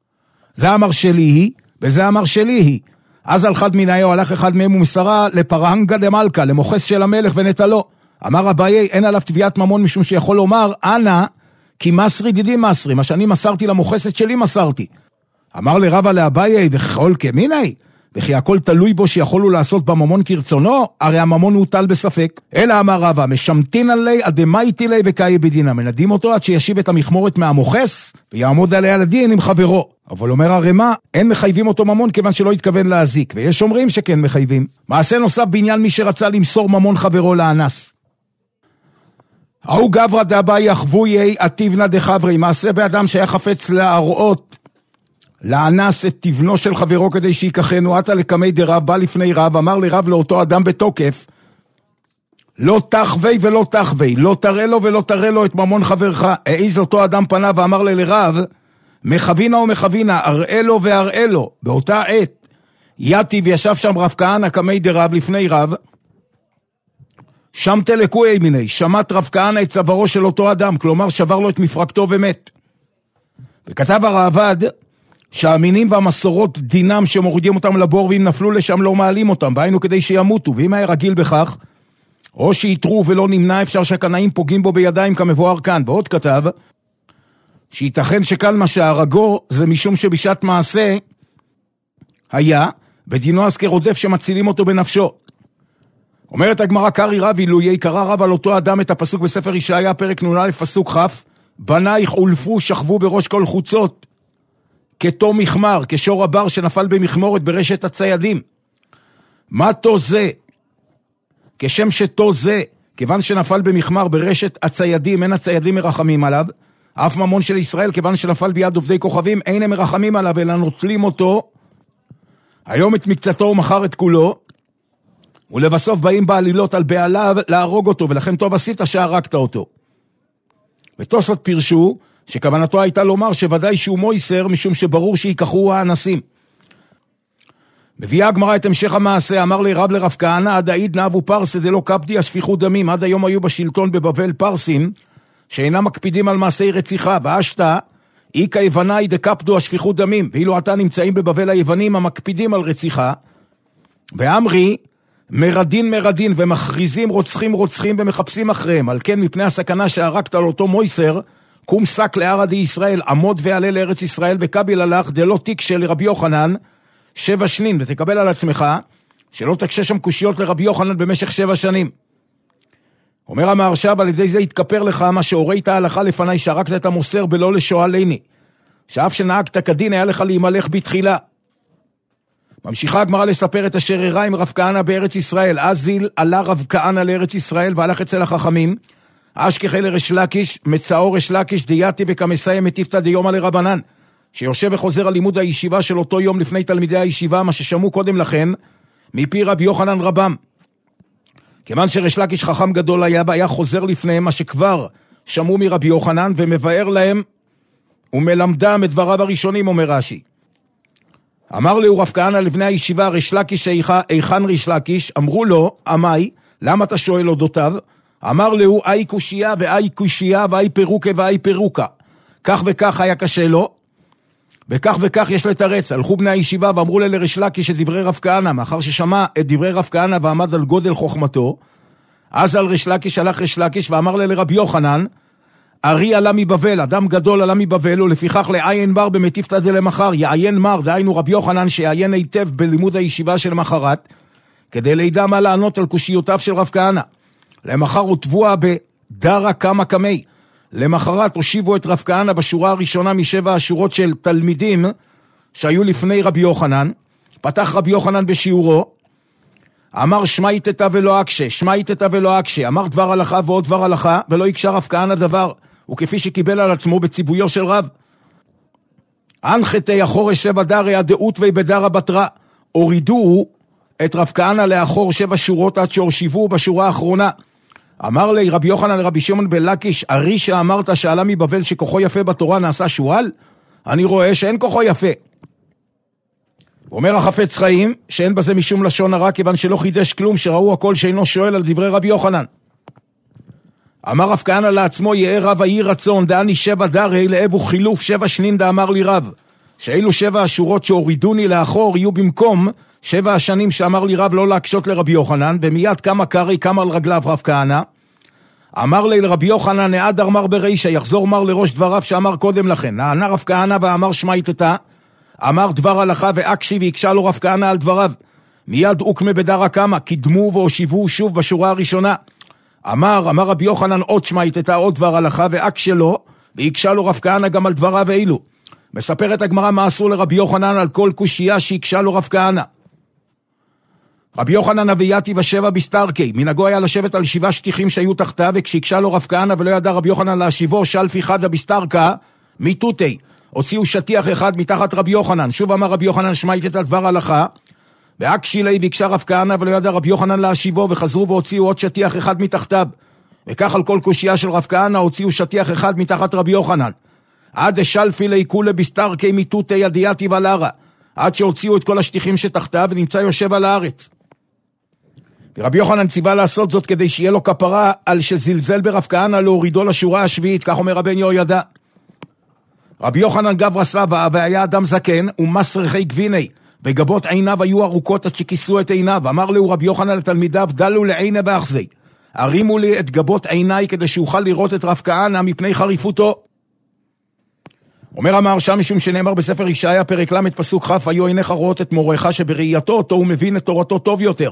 זה אמר שלי היא, וזה אמר שלי היא. אז על חד מנהיו הלך אחד מהם ומסרה לפרהנגה דמלכה, למוחס של המלך ונטלו. אמר אביי, אין עליו תביעת ממון משום שיכול לומר, אנא, כי מסרי דידי מסרי, מה שאני מסרתי למוחסת שלי מסרתי. אמר לרבא לאביי, וכל כמיני, וכי הכל תלוי בו שיכולו לעשות בממון כרצונו, הרי הממון הוטל בספק. אלא אמר רבא, משמתין עלי אדמייתי לי וקאי בדינה, מנדים אותו עד שישיב את המכמורת מהמוחס, ויעמוד עליה לדין עם חברו. אבל אומר הרמ"א, אין מחייבים אותו ממון כיוון שלא התכוון להזיק, ויש אומרים שכן מחייבים. מעשה נוסף בעניין מי שרצה למסור ממון חברו לאנס. ההוא גברא דאביי יחבויי עתיבנא דחברי, מעשה באדם שהיה חפץ להראות לאנס את תבנו של חברו כדי שיקחנו, עתה לקמי דרב, בא לפני רב, אמר לרב לאותו אדם בתוקף, לא תחווי ולא תחווי, לא תראה לו ולא תראה לו את ממון חברך. העיז אותו אדם פנה ואמר לרב, מחבינה ומחבינה, אראה לו ואראה לו. באותה עת יתיב ישב שם רב כהנא קמי דרב לפני רב, שם תלקו מיני, שמט רב כהנא את צווארו של אותו אדם, כלומר שבר לו את מפרקתו ומת. וכתב הרעב"ד שהמינים והמסורות דינם שמורידים אותם לבור, ואם נפלו לשם לא מעלים אותם, והיינו כדי שימותו, ואם היה רגיל בכך, או שיתרו ולא נמנע, אפשר שהקנאים פוגעים בו בידיים כמבואר כאן. ועוד כתב שייתכן שכאן מה שהרגו זה משום שבשעת מעשה היה, ודינו אז כרודף שמצילים אותו בנפשו. אומרת הגמרא, קרי רב אילויי, קרא רב על אותו אדם את הפסוק בספר ישעיה פרק נ"א פסוק כ', בנייך אולפו שכבו בראש כל חוצות כתו מחמר, כשור הבר שנפל במכמורת ברשת הציידים. מה תו זה? כשם שתו זה, כיוון שנפל במחמר ברשת הציידים, אין הציידים מרחמים עליו, אף ממון של ישראל, כיוון שנפל ביד עובדי כוכבים, אין הם מרחמים עליו, אלא נוטלים אותו, היום את מקצתו ומחר את כולו, ולבסוף באים בעלילות על בעליו להרוג אותו, ולכן טוב עשית שהרגת אותו. ותוספות פירשו, שכוונתו הייתה לומר שוודאי שהוא מויסר, משום שברור שיקחו האנסים. מביאה הגמרא את המשך המעשה, אמר לי רב לרב כהנא, עד העיד נאבו פרסה דלא קפדי השפיכות דמים, עד היום היו בשלטון בבבל פרסים, שאינם מקפידים על מעשי רציחה, ואשתה, איקה יוונאי דקפדו השפיכות דמים, ואילו עתה נמצאים בבבל היוונים המקפידים על רציחה, ואמרי, מרדין ומכריזים רוצחים ומחפשים אחריהם, על כן מפני הסכנה שהרגת על אותו מויסר, קום שק לערדי ישראל, עמוד ועלה לארץ ישראל וקביל הלך, דלא תיק של רבי יוחנן, 7 שנים, ותקבל על עצמך, שלא תקשה שם קושיות לרבי יוחנן במשך 7 שנים. אומר המהרש"ב, על ידי זה יתכפר לך מה שהורית ההלכה לפני, שהרגת את המוסר בלא לשואלני, שאף שנהגת כדין היה לך להימלך בתחילה. ממשיכה הגמרא לספר את אשר אירע עם רב כהנא בארץ ישראל. אז עלה רב כהנא לארץ ישראל והלך אצל החכמים, אשכחי לריש לקיש, מצאו ריש לקיש דייתי וכמסאי מטיפתא דיומא לרבנן, שיושב וחוזר על לימוד הישיבה של אותו יום לפני תלמידי הישיבה, מה ששמעו קודם לכן מפי רבי יוחנן רבם. כיוון שריש לקיש חכם גדול היה חוזר לפניהם מה שכבר שמעו מרבי יוחנן, ומבאר להם ומלמדם את דבריו הראשונים, אומר רש"י. אמר לו רב כהנא לבני הישיבה, ריש לקיש היכן ריש לקיש? אמרו לו, עמי, למה אתה שואל אודותיו? אמר לו, אי קושייה ואי קושייה ואי פירוקה ואי פירוקה. כך וכך היה קשה לו, וכך וכך יש לתרץ. הלכו בני הישיבה ואמרו לריש לקיש את דברי רב כהנא, מאחר ששמע את דברי רב כהנא ועמד על גודל חוכמתו, אז על ריש לקיש הלך ריש לקיש ואמר לרבי יוחנן, ארי עלה מבבל, אדם גדול עלה מבבל, ולפיכך לעיין מר במטיפתא דלמחר, יעיין מר, דהיינו רבי יוחנן שיעיין היטב בלימוד הישיבה של מחרת, כדי לידע מה לענות על קושיותיו של רב כהנא. למחר הוטבוה בדרה כמה קמי, למחרת הושיבו את רב כהנא בשורה הראשונה מ7 השורות של תלמידים שהיו לפני רבי יוחנן. פתח רבי יוחנן בשיעורו, אמר שמייתתא ולא אקשה, שמייתתא ולא אקשה, אמר דבר הלכה ועוד דבר הלכה, ולא יקשה רב כהנא דבר, וכפי שקיבל על עצמו בציוויו של רב. אנחתי אחורש 7 דרי הדעות ובדרה בתרה, הורידו את רב כהנא לאחור 7 שורות עד שהושיבו בשורה האחרונה. אמר לי רבי יוחנן לרבי שמעון בן לקיש, ארי שאמרת שעלה מבבל שכוחו יפה בתורה נעשה שועל? אני רואה שאין כוחו יפה. אומר החפץ חיים שאין בזה משום לשון הרע, כיוון שלא חידש כלום, שראו הכל שאינו שואל על דברי רבי יוחנן. אמר רב כהנא לעצמו, יהיה רב היהי רצון, דעני 7 דרי לאבו חילוף 7 שנים דאמר לי רב, שאילו 7 השורות שהורידוני לאחור יהיו במקום 7 השנים שאמר לי רב לא להקשות לרבי יוחנן. ומיד כמה קרי קם על רגליו רב כהנא, אמר לי לרבי יוחנן, נעדר מר ברישה, יחזור מר לראש דבריו שאמר קודם לכן. נענה רב כהנא ואמר שמייתתא, אמר דבר הלכה ואקשי, ויקשה לו רב כהנא על דבריו. מיד אוקמה בדרה כמה, קדמו והושיבו שוב בשורה הראשונה. אמר רבי יוחנן עוד שמייתתא, עוד דבר הלכה ואקשי לו, ויקשה לו רב כהנא גם על דבריו אילו. מספרת הגמרא מה עשו לרבי יוחנן על כל קושייה שיקשה לו רב כהנא. רבי יוחנן אבייתי ושבע בסתרקי, מנהגו היה לשבת על 7 שטיחים שהיו תחתיו, וכשיקשה לו רב כהנא ולא ידע רבי יוחנן להשיבו, שלפי חדה בסתרקה מיתותי, הוציאו שטיח אחד מתחת רבי יוחנן. שוב אמר רבי יוחנן שמייתתא דבר הלכה, ואקשי לי, ויקשה רב כהנא ולא ידע רבי יוחנן להשיבו, וחזרו והוציאו עוד שטיח אחד מתחתיו, וכך על כל קושייה של רב כהנא הוציאו שטיח אחד מתחת רבי יוחנן, עד שלפי לי כולה בסתרקי מיתותי ידיעתי ולרה, עד שהוציאו את כל השטיחים שתחתיו ונמצא יושב על הארץ. ורבי יוחנן ציווה לעשות זאת כדי שיהיה לו כפרה על שזלזל ברב כהנא להורידו לשורה השביעית, כך אומר רבן יהוידע. רבי יוחנן גברא סבא והיה אדם זקן ומסרחי גביני, וגבות עיניו היו ארוכות עד שכיסו את עיניו. אמר לו רבי יוחנן לתלמידיו, דלו לעיני באחזי, הרימו לי את גבות עיניי כדי שאוכל לראות את רב כהנא מפני חריפותו. אומר המהרש"ם, משום שנאמר בספר ישעיה פרק ל' פסוק כ', היו עיניך רואות את מורך, שבראייתו אותו הוא מבין את תורתו טוב יותר.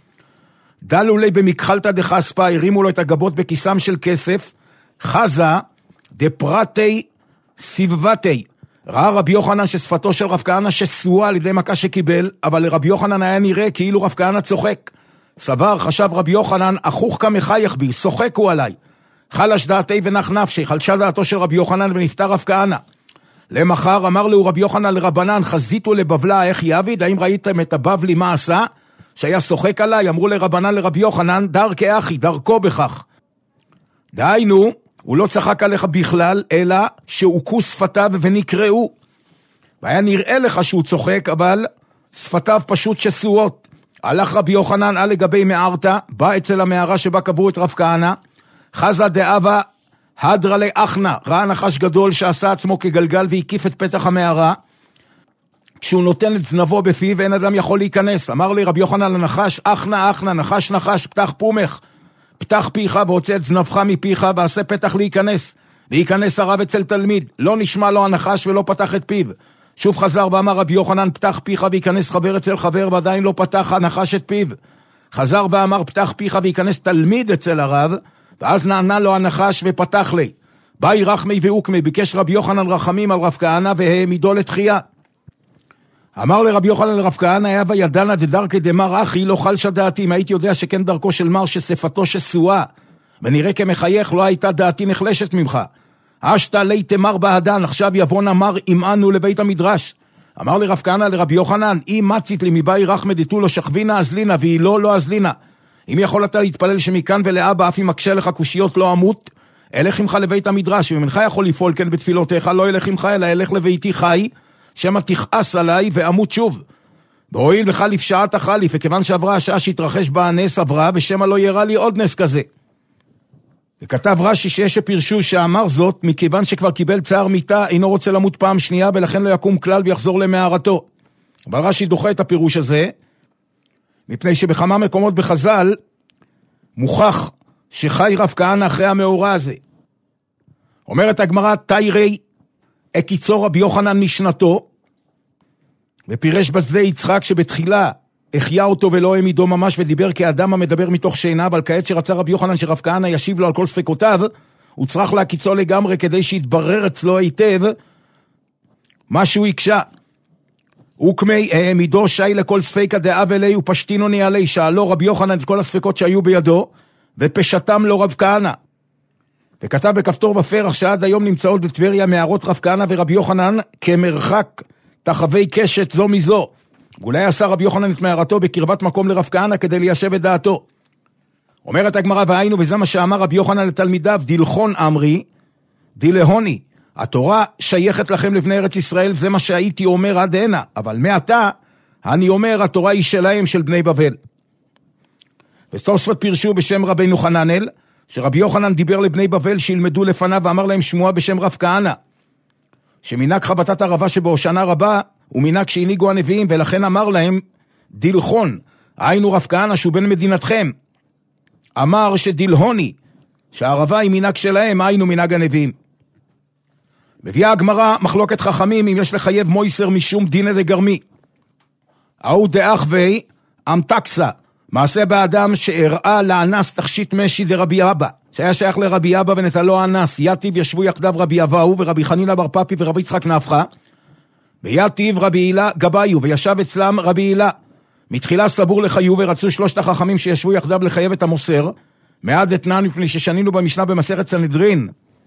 דלו לי במכחלתא דחספא, הרימו לו את הגבות בכיסם של כסף, חזה דפרטי סיבבתי. ראה רבי יוחנן ששפתו של רב כהנא שסועה על ידי מכה שקיבל, אבל לרבי יוחנן היה נראה כאילו רב כהנא צוחק. סבר, חשב רבי יוחנן, אחוך כמחייך בי, שוחק הוא עליי. חלש דעתי ונח נפשי, חלשה דעתו של רבי יוחנן ונפטר רב כהנא. למחר אמר לו רבי יוחנן לרבנן, חזיתו לבבלה, איך יעביד? האם ראיתם את הבבלי מה עשה? שהיה שוחק עליי? אמרו לרבנן לרבי יוחנן, דר כאחי, דרכו בכך. דהיינו, הוא לא צחק עליך בכלל, אלא שהוכו שפתיו ונקראו. והיה נראה לך שהוא צוחק, אבל שפתיו פשוט שסועות. הלך רבי יוחנן על לגבי מערתה, בא אצל המערה שבה קברו את רב כהנא, חזה דאבה הדרה לאחנה, ראה נחש גדול שעשה עצמו כגלגל והקיף את פתח המערה, כשהוא נותן את זנבו בפיו אין אדם יכול להיכנס. אמר לי רבי יוחנן לנחש, אחנה, נחש, פתח פומך, פתח פיך והוצא את זנבך מפיך ועשה פתח להיכנס. להיכנס הרב אצל תלמיד, לא נשמע לו הנחש ולא פתח את פיו. שוב חזר ואמר רבי יוחנן, פתח פיך וייכנס חבר אצל חבר ועדיין לא פתח הנחש את פיו. חזר ואמר, פתח פיך וייכנס תלמיד אצל הרב, ואז נענה לו הנחש ופתח לי. באי רחמי ואוקמי, ביקש רבי יוחנן רחמים על רב כהנא והעמידו לתחייה. אמר לרבי יוחנן לרב כהנא, היה וידענה דדרכי דמר אחי לא חלשה דעתי, אם הייתי יודע שכן דרכו של מר ששפתו שסועה, ונראה כמחייך לא הייתה דעתי נחלשת ממך. אשתה לי תמר בהדן, עכשיו יבוא נמר עמנו לבית המדרש. אמר לרב כהנא לרבי יוחנן, אם מצית לי מבאי רחמי דתו לו שכבינה אזלינה, והיא לא אזלינה. אם יכול אתה להתפלל שמכאן ולאבא אף אם מקשה לך קושיות לא אמות, אלך עמך לבית המדרש, ואם אינך יכול לפעול כן בתפילותיך, לא אלך עמך אלא אלך לביתי חי, שמא תכעס עליי ואמות שוב. והואיל וחליף שעת החליף, וכיוון שעברה השעה שהתרחש בה הנס עברה, ושמא לא יראה לי עוד נס כזה. וכתב רש"י שיש שפרשו שאמר זאת, מכיוון שכבר קיבל צער מיתה, אינו רוצה למות פעם שנייה, ולכן לא יקום כלל ויחזור למערתו. אבל רש"י דוחה את הפירוש הזה, מפני שבכמה מקומות בחז"ל, מוכח שחי רב כהנא אחרי המאורע הזה. אומרת הגמרא, תיירי, הקיצור רבי יוחנן משנתו, ופירש בשדה יצחק שבתחילה החיה אותו ולא העמידו ממש, ודיבר כאדם המדבר מתוך שינה, אבל כעת שרצה רבי יוחנן שרב כהנא ישיב לו על כל ספקותיו, הוא צריך להקיצו לגמרי כדי שיתברר אצלו היטב מה שהוא יקשה. וקמי העמידו שי לכל ספקה דאב אלי ופשטינו ניעלי, שאלו רבי יוחנן את כל הספקות שהיו בידו, ופשתם לו רב כהנא. וכתב בכפתור ופרח שעד היום נמצאות בטבריה מערות רב כהנא ורבי יוחנן כמרחק תחווי קשת זו מזו. ואולי עשה רבי יוחנן את מערתו בקרבת מקום לרב כהנא כדי ליישב את דעתו. אומרת הגמרא, והיינו וזה מה שאמר רבי יוחנן לתלמידיו, דילכון אמרי, דילהוני, התורה שייכת לכם לבני ארץ ישראל, זה מה שהייתי אומר עד הנה, אבל מעתה אני אומר התורה היא שלהם של בני בבל. ותוספות פירשו בשם רבינו חננאל, שרבי יוחנן דיבר לבני בבל שילמדו לפניו ואמר להם שמועה בשם רב כהנא, שמנהג חבטת הרבה שבהושענא רבה הוא מנהג שהנהיגו הנביאים, ולכן אמר להם דילכון, היינו רב כהנא שהוא בן מדינתכם, אמר שדילהוני, שהערבה היא מנהג שלהם, היינו מנהג הנביאים. מביאה הגמרא מחלוקת חכמים אם יש לחייב מויסר משום דינא דגרמי. ההוא דאחווי אמתקסה, מעשה באדם שהראה לאנס תכשיט משי דרבי אבא, שהיה שייך לרבי אבא ונטלו אנס, יתיב ישבו יחדיו רבי אבאו ורבי חנינא בר פפי ורבי יצחק נפחא, ויתיב רבי הילה גבאיו, וישב אצלם רבי הילה. מתחילה סבור לחיוב, ורצו שלושת החכמים שישבו יחדיו לחייב את המוסר, מעד אתנן מפני ששנינו במשנה במסכת סנהדרין,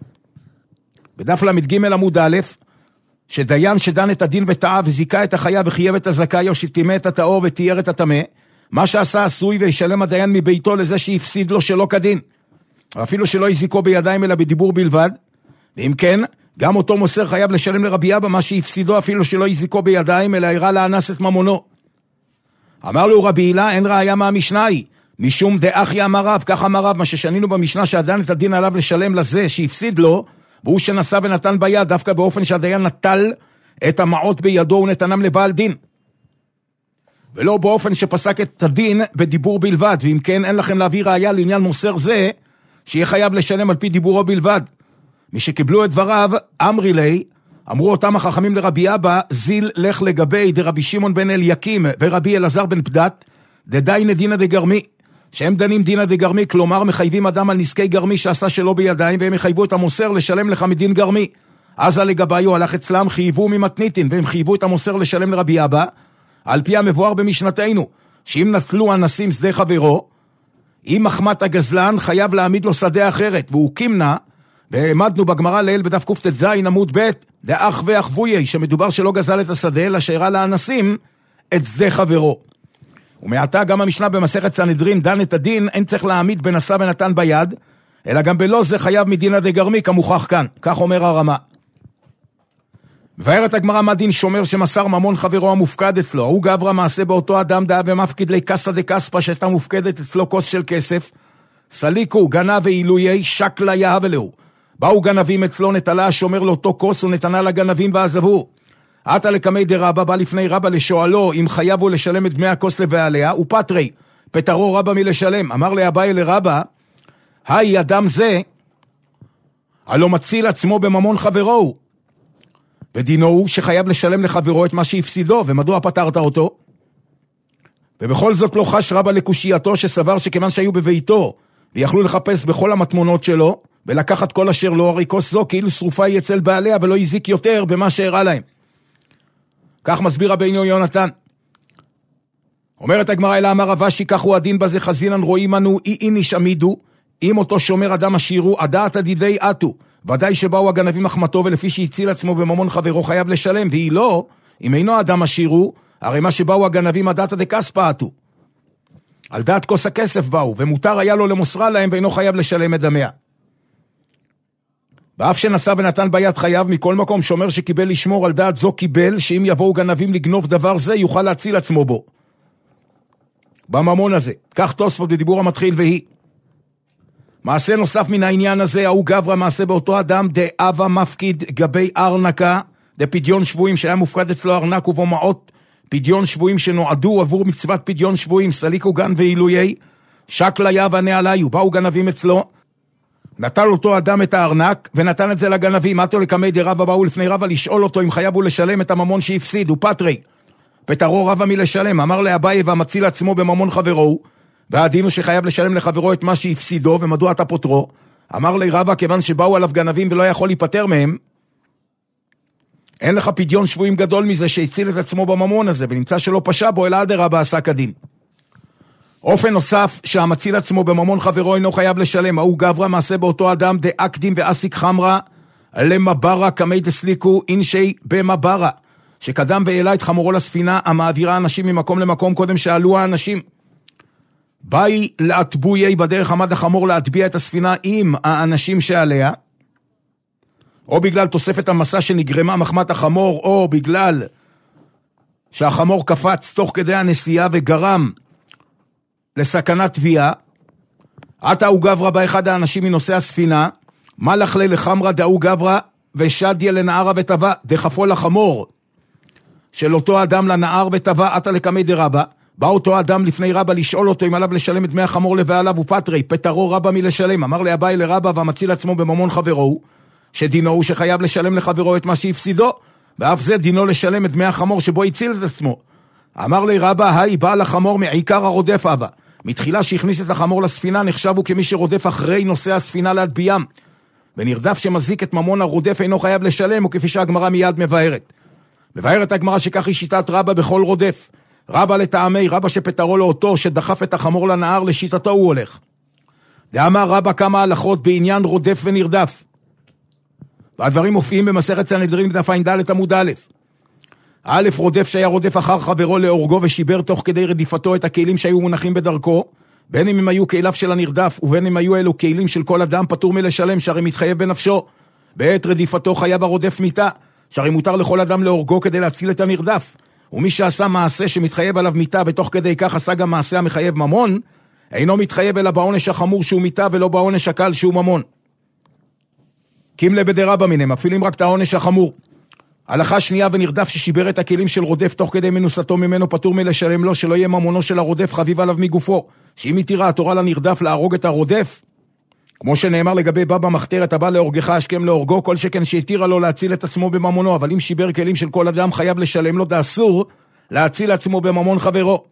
בדף למ"ג עמוד א', שדיין שדן את הדין וטעה וזיקה את החיה וחייב את הזכאי או שטימא את הטהור ותיאר את הטמא, מה שעשה עשוי וישלם הדיין מביתו לזה שהפסיד לו שלא כדין, אפילו שלא יזיקו בידיים אלא בדיבור בלבד. ואם כן, גם אותו מוסר חייב לשלם לרבי אבא מה שהפסידו אפילו שלא יזיקו בידיים אלא הראה לאנס את ממונו. אמר לו רבי הילה, אין ראיה מהמשנה היא, משום דאחי אמר רב, כך אמר רב, מה ששנינו במשנה שעדן את הדין עליו לשלם לזה שהפסיד לו, והוא שנשא ונתן ביד, דווקא באופן שהדיין נטל את המעות בידו ונתנם לבעל דין, ולא באופן שפסק את הדין בדיבור בלבד. ואם כן, אין לכם להביא ראיה לעניין מוסר זה שיהיה חייב לשלם על פי דיבורו בלבד. מי שקיבלו את דבריו, אמרי לי, אמרו אותם החכמים לרבי אבא, זיל לך לגבי דרבי שמעון בן אליקים ורבי אלעזר בן פדת, דדיינה דינא דגרמי, שהם דנים דינא דגרמי, כלומר מחייבים אדם על נזקי גרמי שעשה שלא בידיים, והם יחייבו את המוסר לשלם לך מדין גרמי. אז לגביו הלך אצלם, חייבו ממתניתין, והם חייבו את המוסר לשלם לרבי אבא, על פי המבואר במשנתנו, שאם נטלו אנסים שדה חברו, אם מחמת הגזלן חייב להעמיד לו שדה אחרת, והוא קימנה, והעמדנו בגמרא לעיל בדף קט"ז עמוד ב', דאח ואחבויי, שמדובר שלא גזל את השדה, אלא שהראה לאנסים את שדה חברו. ומעתה גם המשנה במסכת סנהדרין דן את הדין, אין צריך להעמיד בנשא ונתן ביד, אלא גם בלא זה חייב מדינא דגרמי כמוכח כאן, כך אומר הרמה. מבארת הגמרא מה דין שומר שמסר ממון חברו המופקד אצלו, הוא גברא מעשה באותו אדם דאה ומפקיד לי קסא דקספא שהייתה מופקדת אצלו כוס של כסף, סליקו גנב ואילויי שקלה יהבלהו, באו גנבים אצלו, נטלה השומר לאותו כוס ונתנה לגנבים ועזבו. עתה לקמי דרבא, בא לפני רבא לשואלו אם חייב הוא לשלם את דמי הכוס לבעליה, ופטרי פטרו רבא מלשלם. אמר לאביי לרבא, היי אדם זה הלא מציל עצמו בממון חברו, ודינו הוא שחייב לשלם לחברו את מה שהפסידו, ומדוע פטרת אותו? ובכל זאת לא חש רבא לקושייתו, שסבר שכיוון שהיו בביתו ויכלו לחפש בכל המטמונות שלו ולקחת כל אשר לו, הרי כוס זו כאילו שרופה היא אצל בעליה ולא יזיק יותר במה שהראה להם. כך מסביר רבינו יונתן. אומרת הגמרא, אלא אמר רבשי, כך הוא הדין בזה חזינן רואים אנו אי איניש עמידו, אם אותו שומר אדם עשירו הדעת עדידי עטו, ודאי שבאו הגנבים מחמתו ולפי שהציל עצמו בממון חברו חייב לשלם, והיא לא, אם אינו אדם עשירו, הרי מה שבאו הגנבים הדעת דקספא עטו, על דעת כוס הכסף באו, ומותר היה לו למוסרה להם ואינו חייב לשלם את דמיה. באף שנשא ונתן ביד חייב, מכל מקום שומר שקיבל לשמור על דעת זו קיבל, שאם יבואו גנבים לגנוב דבר זה יוכל להציל עצמו בו בממון הזה. כך תוספות בדיבור המתחיל, והיא מעשה נוסף מן העניין הזה, ההוא גברא מעשה באותו אדם דאבה מפקיד גבי ארנקה דפדיון שבויים, שהיה מופקד אצלו ארנק ובו מעות פדיון שבויים שנועדו עבור מצוות פדיון שבויים, סליקו גן ואילויי שקלה יבה נעליו, באו גנבים אצלו, נטל אותו אדם את הארנק ונתן את זה לגנבים. עתו לקמי דרבא, באו לפני רבא לשאול אותו אם חייב הוא לשלם את הממון שהפסיד, ופטרי פטרו רבא מלשלם. אמר לאביי, והמציל עצמו בממון חברו, והדין הוא שחייב לשלם לחברו את מה שהפסידו, ומדוע אתה פוטרו? אמר לי רבא, כיוון שבאו עליו גנבים ולא יכול להיפטר מהם, אין לך פדיון שבויים גדול מזה שהציל את עצמו בממון הזה, ונמצא שלא פשע בו, אלא אדרבה עשה כדין. אופן נוסף שהמציל עצמו בממון חברו אינו חייב לשלם, ההוא גברא מעשה באותו אדם דאקדים ואסיק חמרה למברה כמי דסליקו אינשי במברה, שקדם והעלה את חמורו לספינה המעבירה אנשים ממקום למקום קודם שעלו האנשים. באי להטבויי, בדרך עמד החמור להטביע את הספינה עם האנשים שעליה, או בגלל תוספת המסע שנגרמה מחמת החמור, או בגלל שהחמור קפץ תוך כדי הנסיעה וגרם לסכנת תביעה. עתה הוא גברא באחד האנשים מנושא הספינה, מלך לי לחמרה דאו גברא ושדיה לנערה וטבע, דחפו לחמור של אותו אדם לנער וטבע. עתה לקמי דרבא, בא אותו אדם לפני רבא לשאול אותו אם עליו לשלם את דמי החמור לבעליו, ופטרי פטרו רבא מלשלם. אמר לאביי לרבא, והמציל עצמו בממון חברו, שדינו הוא שחייב לשלם לחברו את מה שהפסידו, ואף זה דינו לשלם את דמי החמור שבו הציל את עצמו. אמר לי רבא, היי בעל החמור מעיקר הרודף אבא, מתחילה שהכניס את החמור לספינה נחשב הוא כמי שרודף אחרי נושא הספינה להטביעם, ונרדף שמזיק את ממון הרודף אינו חייב לשלם, וכפי שהגמרא מיד מבארת הגמרא שכך היא שיטת רבא בכל רודף. רבא לטעמי, רבא שפטרו לאותו שדחף את החמור לנהר, לשיטתו הוא הולך. דאמר רבא כמה הלכות בעניין רודף ונרדף, והדברים מופיעים במסכת סנהדרין דף ע"ד עמוד א'. א', רודף שהיה רודף אחר חברו להורגו ושיבר תוך כדי רדיפתו את הכלים שהיו מונחים בדרכו, בין אם הם היו כליו של הנרדף ובין אם היו אלו כלים של כל אדם, פטור מלשלם, שהרי מתחייב בנפשו. בעת רדיפתו חייב הרודף מיתה, שהרי מותר לכל אדם להורגו כדי להציל את הנרדף. ומי שעשה מעשה שמתחייב עליו מיתה בתוך כדי כך עשה גם מעשה המחייב ממון, אינו מתחייב אלא בעונש החמור שהוא מיתה ולא בעונש הקל שהוא ממון. קימלה בדרבא מיניה, מפעילים רק את העונש החמור. הלכה שנייה, ונרדף ששיבר את הכלים של רודף תוך כדי מנוסתו ממנו, פטור מלשלם לו, שלא יהיה ממונו של הרודף חביב עליו מגופו, שאם יתירה התורה לנרדף להרוג את הרודף, כמו שנאמר לגבי בבא מחתרת, הבא להורגך השכם להורגו, כל שכן שיתירה לו להציל את עצמו בממונו, אבל אם שיבר כלים של כל אדם חייב לשלם לו, דאסור להציל עצמו בממון חברו.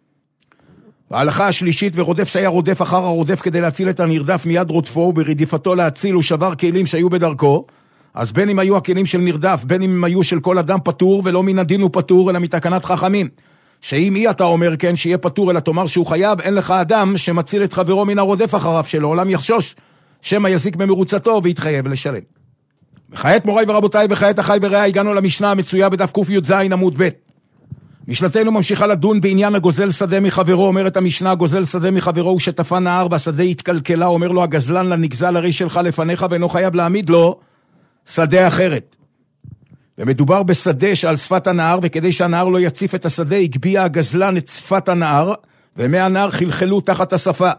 וההלכה השלישית, ורודף שהיה רודף אחר הרודף כדי להציל את הנרדף מיד רודפו, וברדיפתו להציל הוא שבר כלים שהיו בדרכו, אז בין אם היו הכלים של נרדף, בין אם היו של כל אדם פטור, ולא מן הדין הוא פטור, אלא מתקנת חכמים. שאם אי אתה אומר כן שיהיה פטור, אלא תאמר שהוא חייב, אין לך אדם שמציל את חברו מן הרודף אחריו שלו, עולם יחשוש, שמא יזיק במרוצתו ויתחייב לשלם. וכעת מוריי ורבותיי, וכעת אחי ורעי, הגענו למשנה המצויה בדף ק"ז עמוד ב'. משנתנו ממשיכה לדון בעניין הגוזל שדה מחברו. אומרת המשנה, גוזל שדה מחברו הוא שטפה נהר והשדה התקלקלה, אומר לו הגזלן לנגזל, הרי שלך לפניך ואינו חייב להעמיד לו שדה אחרת. ומדובר בשדה שעל שפת הנהר, וכדי שהנהר לא יציף את השדה, הגביע הגזלן את שפת הנהר, ומי הנהר חלחלו תחת השפה.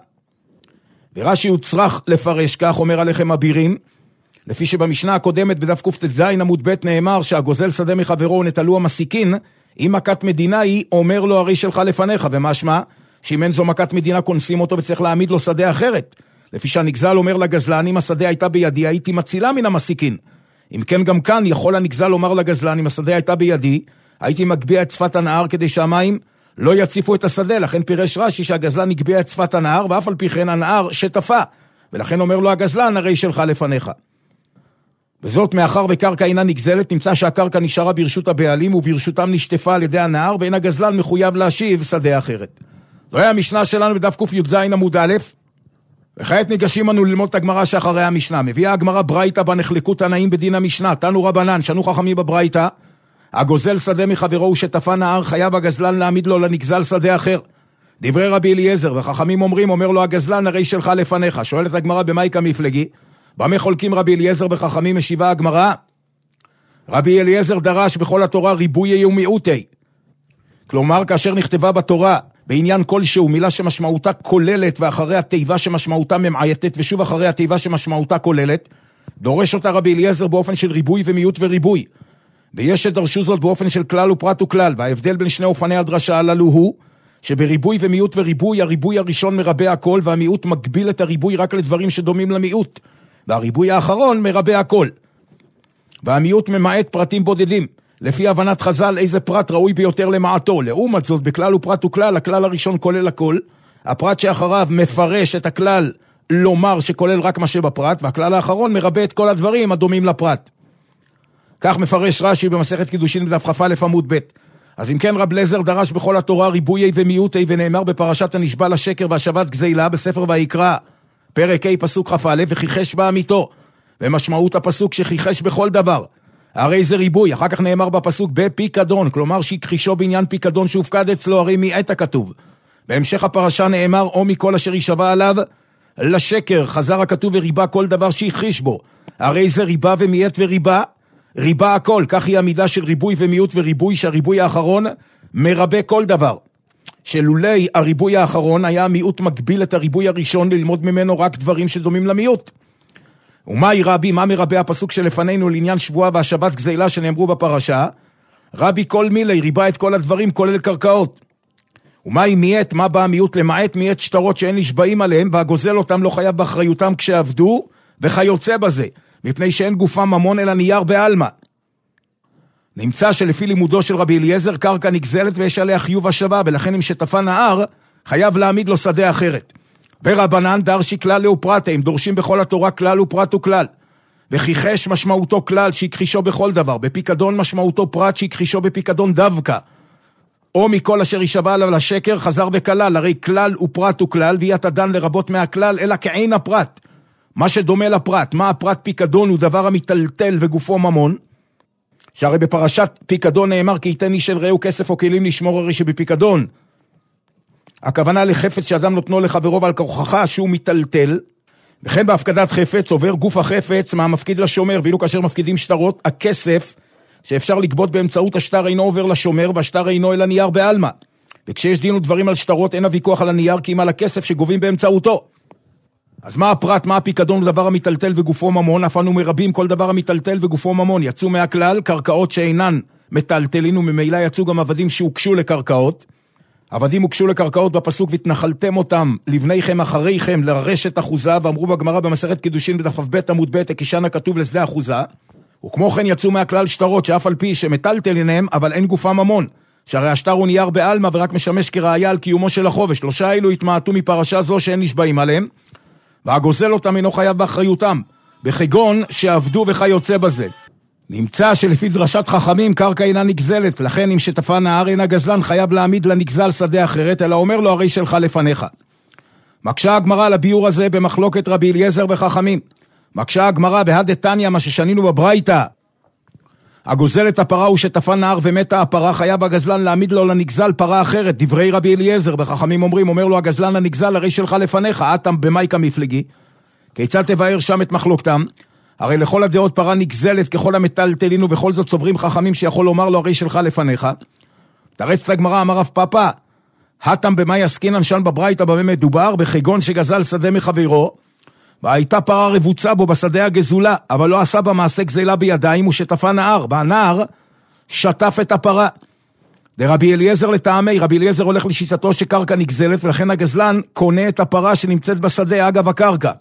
ורש"י הוא צריך לפרש כך, אומר עליכם אבירים, לפי שבמשנה הקודמת בדף קט"ז עמוד ב' נאמר שהגוזל שדה מחברו ונטלו המסיקין, אם מכת מדינה היא, אומר לו הרי שלך לפניך, ומשמע שאם אין זו מכת מדינה כונסים אותו וצריך להעמיד לו שדה אחרת. לפי שהנגזל אומר לגזלן, אם השדה הייתה בידי הייתי מצילה מן המסיקין. אם כן גם כאן יכול הנגזל לומר לגזלן, אם השדה הייתה בידי הייתי מגביע את שפת הנהר כדי שהמים לא יציפו את השדה. לכן פירש רש"י שהגזלן הגביע את שפת הנהר, ואף על פי כן הנהר שטפה, ולכן אומר לו הגזלן הרי שלך לפניך. וזאת מאחר וקרקע אינה נגזלת, נמצא שהקרקע נשארה ברשות הבעלים וברשותם נשטפה על ידי הנהר, ואין הגזלן מחויב להשיב שדה אחרת. זו היה המשנה שלנו בדף ק"ז עמוד א', וכעת ניגשים אנו ללמוד את הגמרא שאחרי המשנה. מביאה הגמרא ברייתא בנחלקו תנאים בדין המשנה, תנו רבנן, שנו חכמים בברייתא, הגוזל שדה מחברו ושטפה נהר, חייב הגזלן להעמיד לו לנגזל שדה אחר. דברי רבי אליעזר, וחכמים אומרים, אומר לו הגזלן הרי שלך לפניך. שואלת הגמרא במאיקה מפלגי, במה חולקים רבי אליעזר וחכמים? משיבה הגמרא, רבי אליעזר דרש בכל התורה ריבוי ומיעוטי. כלומר, כאשר נכתבה בתורה בעניין כלשהו מילה שמשמעותה כוללת ואחרי התיבה שמשמעותה ממעייתת ושוב אחרי התיבה שמשמעותה כוללת, דורש אותה רבי אליעזר באופן של ריבוי ומיעוט וריבוי. ויש שדרשו זאת באופן של כלל ופרט וכלל, וההבדל בין שני אופני הדרשה הללו הוא שבריבוי ומיעוט וריבוי, הריבוי הראשון מרבה הכל והמיעוט מגביל את הריבוי רק לדברים שדומים למיעוט, והריבוי האחרון מרבה הכל. והמיעוט ממעט פרטים בודדים. לפי הבנת חז"ל איזה פרט ראוי ביותר למעטו. לעומת זאת בכלל ופרט וכלל, הכלל הראשון כולל הכל, הפרט שאחריו מפרש את הכלל לומר שכולל רק מה שבפרט, והכלל האחרון מרבה את כל הדברים הדומים לפרט. כך מפרש רש"י במסכת קידושין בדף כ"א עמוד ב'. אז אם כן רב אליעזר דרש בכל התורה ריבוי ומיעוטי, ונאמר בפרשת הנשבע לשקר והשבת גזילה בספר ויקרא פרק ה' פסוק כ"א, וחיחש באמיתו, ומשמעות הפסוק שחיחש בכל דבר, הרי זה ריבוי. אחר כך נאמר בפסוק בפיקדון, כלומר שהכחישו בעניין פיקדון שהופקד אצלו, הרי מיעט הכתוב. בהמשך הפרשה נאמר או מכל אשר יישבע עליו לשקר, חזר הכתוב וריבה כל דבר שהכחיש בו, הרי זה ריבה ומיעט וריבה, ריבה הכל. כך היא המידה של ריבוי ומיעוט וריבוי, שהריבוי האחרון מרבה כל דבר, שלולי הריבוי האחרון היה המיעוט מגביל את הריבוי הראשון ללמוד ממנו רק דברים שדומים למיעוט. ומהי רבי, מה מרבה הפסוק שלפנינו לעניין שבועה והשבת גזילה שנאמרו בפרשה? רבי כל מילי, ריבה את כל הדברים כולל קרקעות. ומהי מיעט, מה בא המיעוט? למעט מיעט שטרות שאין נשבעים עליהם, והגוזל אותם לא חייב באחריותם כשעבדו, וכיוצא בזה, מפני שאין גופם ממון אלא נייר בעלמא. נמצא שלפי לימודו של רבי אליעזר קרקע נגזלת ויש עליה חיוב השבה, ולכן אם שטפה נהר חייב להעמיד לו שדה אחרת. ברבנן דרשי כלל ופרטי, הם דורשים בכל התורה כלל ופרט וכלל. וחיחש משמעותו כלל שהכחישו בכל דבר, בפיקדון משמעותו פרט שהכחישו בפיקדון דווקא. או מכל אשר יישבע עליו לשקר חזר וכלל, הרי כלל ופרט וכלל, והיא התדן לרבות מהכלל אלא כעין הפרט. מה שדומה לפרט, מה הפרט פיקדון הוא דבר המטלטל וגופו ממון, שהרי בפרשת פיקדון נאמר כי ייתן איש אל רעהו כסף או כלים לשמור, הרי שבפיקדון הכוונה לחפץ שאדם נותנו לחברו ועל כורחך שהוא מטלטל, וכן בהפקדת חפץ עובר גוף החפץ מהמפקיד לשומר, ואילו כאשר מפקידים שטרות, הכסף שאפשר לגבות באמצעות השטר אינו עובר לשומר, והשטר אינו אלא נייר בעלמא. וכשיש דין ודברים על שטרות אין הוויכוח על הנייר כי אם על הכסף שגובים באמצעותו. אז מה הפרט, מה הפיקדון לדבר המטלטל וגופו ממון? אף אנו מרבים כל דבר המטלטל וגופו ממון. יצאו מהכלל קרקעות שאינן מטלטלין, וממילא יצאו גם עבדים שהוקשו לקרקעות. עבדים הוקשו לקרקעות בפסוק והתנחלתם אותם לבניכם אחריכם לרשת אחוזה, ואמרו בגמרא במסכת קידושין בדף כ"ב עמוד ב' הקישן הכתוב לשדה אחוזה. וכמו כן יצאו מהכלל שטרות שאף על פי שמטלטליניהם אבל אין גופם ממון, שהרי השטר הוא נייר בעלמא ורק משמש כראיה על קיומו של החוב. שלושה אלו התמעטו מפרשה זו שאין נשבעים עליהם, והגוזל אותם אינו חייב באחריותם, בכגון שעבדו וכיוצא בזה. נמצא שלפי דרשת חכמים קרקע אינה נגזלת, לכן אם שטפה נהר אין הגזלן חייב להעמיד לנגזל שדה אחרת, אלא אומר לו הרי שלך לפניך. מקשה הגמרא על הביאור הזה במחלוקת רבי אליעזר וחכמים. מקשה הגמרא בהדתניא, מה ששנינו בברייתא, הגוזל את הפרה ושטפה נהר ומתה הפרה, חייב הגזלן להעמיד לו לנגזל פרה אחרת. דברי רבי אליעזר וחכמים אומרים, אומר לו הגזלן לנגזל הרי שלך לפניך. אתם במאיקה מפלגי, כיצד תבאר שם את מחלוקתם? הרי לכל הדעות פרה נגזלת ככל המטלטלין, ובכל זאת סוברים חכמים שיכול לומר לו הרי שלך לפניך. תרץ לגמרא, אמר רב פאפא, התם במה יסקינן שם בברייתא במה מדובר, בחגון שגזל שדה מחברו, והייתה פרה רבוצה בו בשדה הגזולה, אבל לא עשה בה מעשה גזלה בידיים, ושטפה נהר, והנהר שטף את הפרה. לרבי אליעזר לטעמי, רבי אליעזר הולך לשיטתו שקרקע נגזלת, ולכן הגזלן קונה את הפרה שנמצאת בשדה אגב הקרקע.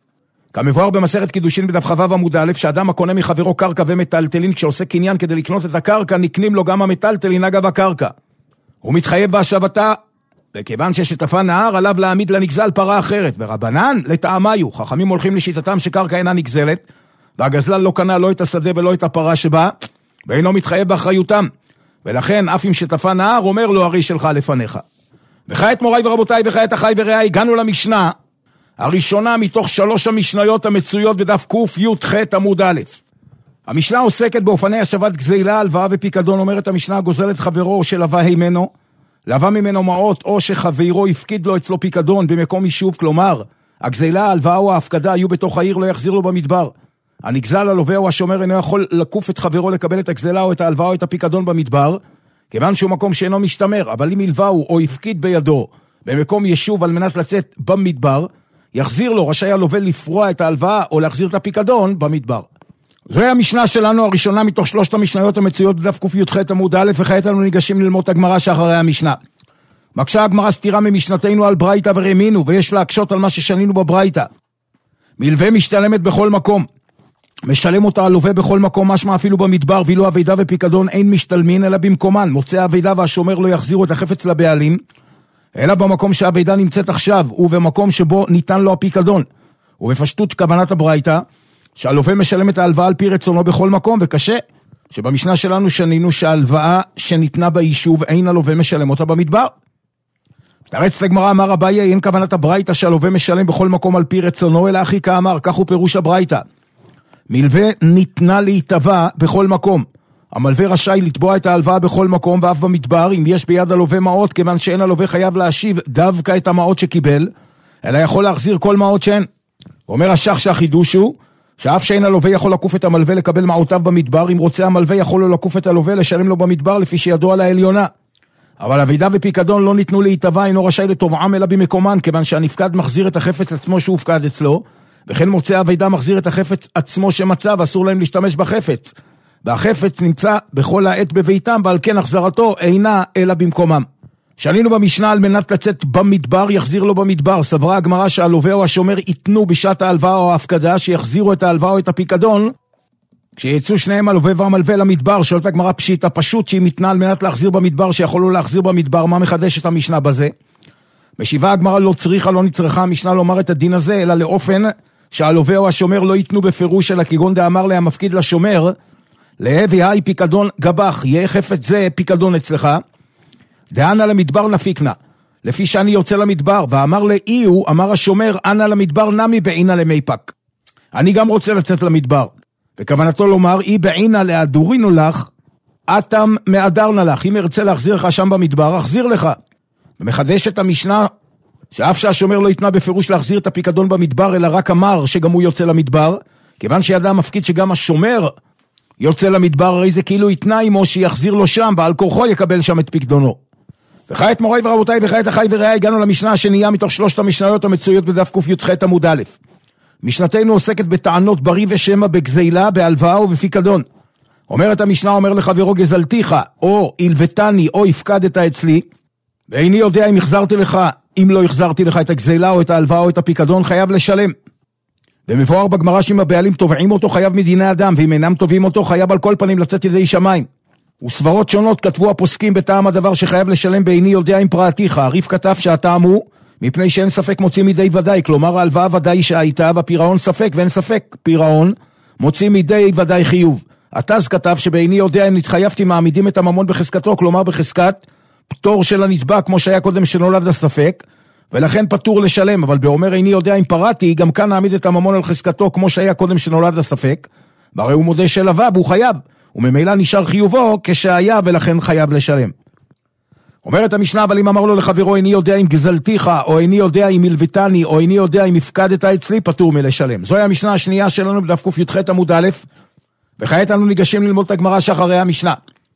כמבואר במסכת קידושין בדף כ"ו עמוד א', שאדם הקונה מחברו קרקע ומטלטלין, כשעושה קניין כדי לקנות את הקרקע, נקנים לו גם המטלטלין אגב הקרקע. הוא מתחייב בהשבתה, וכיוון ששטפה נהר, עליו להעמיד לנגזל פרה אחרת. ורבנן לטעמיו, חכמים הולכים לשיטתם שקרקע אינה נגזלת, והגזלן לא קנה לא את השדה ולא את הפרה שבה, ואינו מתחייב באחריותם. ולכן אף אם שטפה נהר, אומר לו הרי שלך לפניך. וכעת מוריי ורבותיי, וכעת אחי ורעי, הגענו למשנה הראשונה מתוך 3 המשניות המצויות בדף ק"י"ח עמוד א'. המשנה עוסקת באופני השבת גזילה, הלוואה ופיקדון. אומרת המשנה, הגוזל את חברו שלווה הימנו, לווה ממנו מעות, או שחברו הפקיד לו אצלו פיקדון במקום יישוב, כלומר, הגזילה, ההלוואה או ההפקדה היו בתוך העיר, לא יחזיר לו במדבר. הנגזל, הלווה או השומר אינו יכול לקוף את חברו לקבל את הגזילה או את ההלוואה או את הפיקדון במדבר, כיוון שהוא מקום שאינו משתמר, אבל אם הלווהו או הפקיד בידו במקום יישוב על מנת לצאת במדבר, יחזיר לו, רשאי הלווה לפרוע את ההלוואה או להחזיר את הפיקדון במדבר. זוהי המשנה שלנו הראשונה מתוך 3 המשניות המצויות בדף ק"י"ח עמוד א', וכעת אנו ניגשים ללמוד הגמרא שאחרי המשנה. מקשה הגמרא סתירה ממשנתנו על ברייתא ורמינו, ויש להקשות על מה ששנינו בברייתא. מלווה משתלמת בכל מקום, משלם אותה הלווה בכל מקום, משמע אפילו במדבר, ואילו אבידה ופיקדון אין משתלמין אלא במקומן. מוצא אבידה והשומר לא יחזירו את החפץ לבעלים, אלא במקום שהאבידה נמצאת עכשיו, ובמקום שבו ניתן לו הפיקדון. ובפשטות כוונת הברייתא, שהלווה משלם את ההלוואה על פי רצונו בכל מקום, וקשה שבמשנה שלנו שנינו שההלוואה שניתנה ביישוב אין הלווה משלם אותה במדבר. תרץ לגמרא, אמר אביי, אין כוונת הברייתא שהלווה משלם בכל מקום על פי רצונו, אלא אחי כאמר, כך הוא פירוש הברייתא. מלווה ניתנה להתבע בכל מקום. המלווה רשאי לתבוע את ההלוואה בכל מקום ואף במדבר, אם יש ביד הלווה מעות, כיוון שאין הלווה חייב להשיב דווקא את המעות שקיבל, אלא יכול להחזיר כל מעות שאין. אומר השח שהחידוש הוא, שאף שאין הלווה יכול לקוף את המלווה לקבל מעותיו במדבר, אם רוצה המלווה יכול לו לקוף את הלווה לשלם לו במדבר לפי שידוע לעליונה. אבל אבידה ופיקדון לא ניתנו להתבע, אינו רשאי לתובעם אלא במקומן, כיוון שהנפקד מחזיר את החפץ עצמו שהופקד אצלו, וכן מוצא אבידה מחזיר את החפץ עצמו שמצא, ואסור להם להשתמש בחפץ. והחפץ נמצא בכל העת בביתם, ועל כן החזרתו אינה אלא במקומם. שנינו במשנה על מנת לצאת במדבר, יחזיר לו במדבר. סברה הגמרא שהלווה או השומר ייתנו בשעת ההלוואה או ההפקדה, שיחזירו את ההלוואה או את הפיקדון, כשיצאו שניהם הלווה והמלווה למדבר. שואלת הגמרא פשיטא, פשוט שהיא מתנה על מנת להחזיר במדבר, שיכולו להחזיר במדבר. מה מחדש את המשנה בזה? משיבה הגמרא, לא צריכה, לא נצרכה המשנה לומר את הדין הזה, אלא לאופן שהלווה או השומר לא ייתנו בפירוש, אלא כגון דאמר לה המפקיד לשומר, להביא היי פיקדון גבח, יהיה חפץ זה פיקדון אצלך, דאנה למדבר נפיקנה, לפי שאני יוצא למדבר, ואמר לאיהו, אמר השומר, אנה למדבר נמי בעינה למיפק. אני גם רוצה לצאת למדבר. וכוונתו לומר, אי בעינה להדורינו לך, אתם מעדרנה לך. אם ירצה להחזיר לך שם במדבר, אחזיר לך. ומחדש את המשנה, שאף שהשומר לא יתנה בפירוש להחזיר את הפיקדון במדבר, אלא רק אמר שגם הוא יוצא למדבר, כיוון שידע מפקיד שגם השומר יוצא למדבר, הרי זה כאילו יתנה עמו שיחזיר לו שם, ועל כורחו יקבל שם את פיקדונו. וכעת מוריי ורבותיי, וכעת אחי ורעי, הגענו למשנה השנייה מתוך 3 המשניות המצויות בדף ק"י"ח עמוד א'. משנתנו עוסקת בטענות בריא ושמע, בגזילה, בהלוואה ובפיקדון. אומרת המשנה, אומר לחברו, גזלתיך, או הלוותני, או הפקדת אצלי, ואיני יודע אם החזרתי לך, אם לא החזרתי לך את הגזילה או את ההלוואה או את הפיקדון, חייב לשלם. ומבואר בגמרא שאם הבעלים תובעים אותו, חייב מדיני אדם, ואם אינם תובעים אותו, חייב על כל פנים לצאת ידי שמיים. וסברות שונות כתבו הפוסקים בטעם הדבר שחייב לשלם, באיני יודע אם פרעתיך. הריף כתב שהטעם הוא, מפני שאין ספק מוציא מידי ודאי, כלומר ההלוואה ודאי שהייתה, והפירעון ספק, ואין ספק פירעון מוציא מידי ודאי חיוב. התז כתב שבאיני יודע אם נתחייבתי מעמידים את הממון בחזקתו, כלומר בחזקת פטור של הנתבע, כמו שהיה קודם שנולד הספק, ולכן פטור לשלם. אבל באומר איני יודע אם פרעתי, גם כאן נעמיד את הממון על חזקתו, כמו שהיה קודם שנולד הספק, והרי הוא מודה שלווה והוא חייב, וממילא נשאר חיובו כשהיה, ולכן חייב לשלם. אומרת המשנה, אבל אם אמר לו לחברו, איני יודע אם גזלתיך, או איני יודע אם הלוויתני, או איני יודע אם הפקדת אצלי, פטור מלשלם. זוהי המשנה השנייה שלנו בדף ק"ח עמוד א', וכעת אנו ניגשים ללמוד את הגמרא שאחרי המשנה.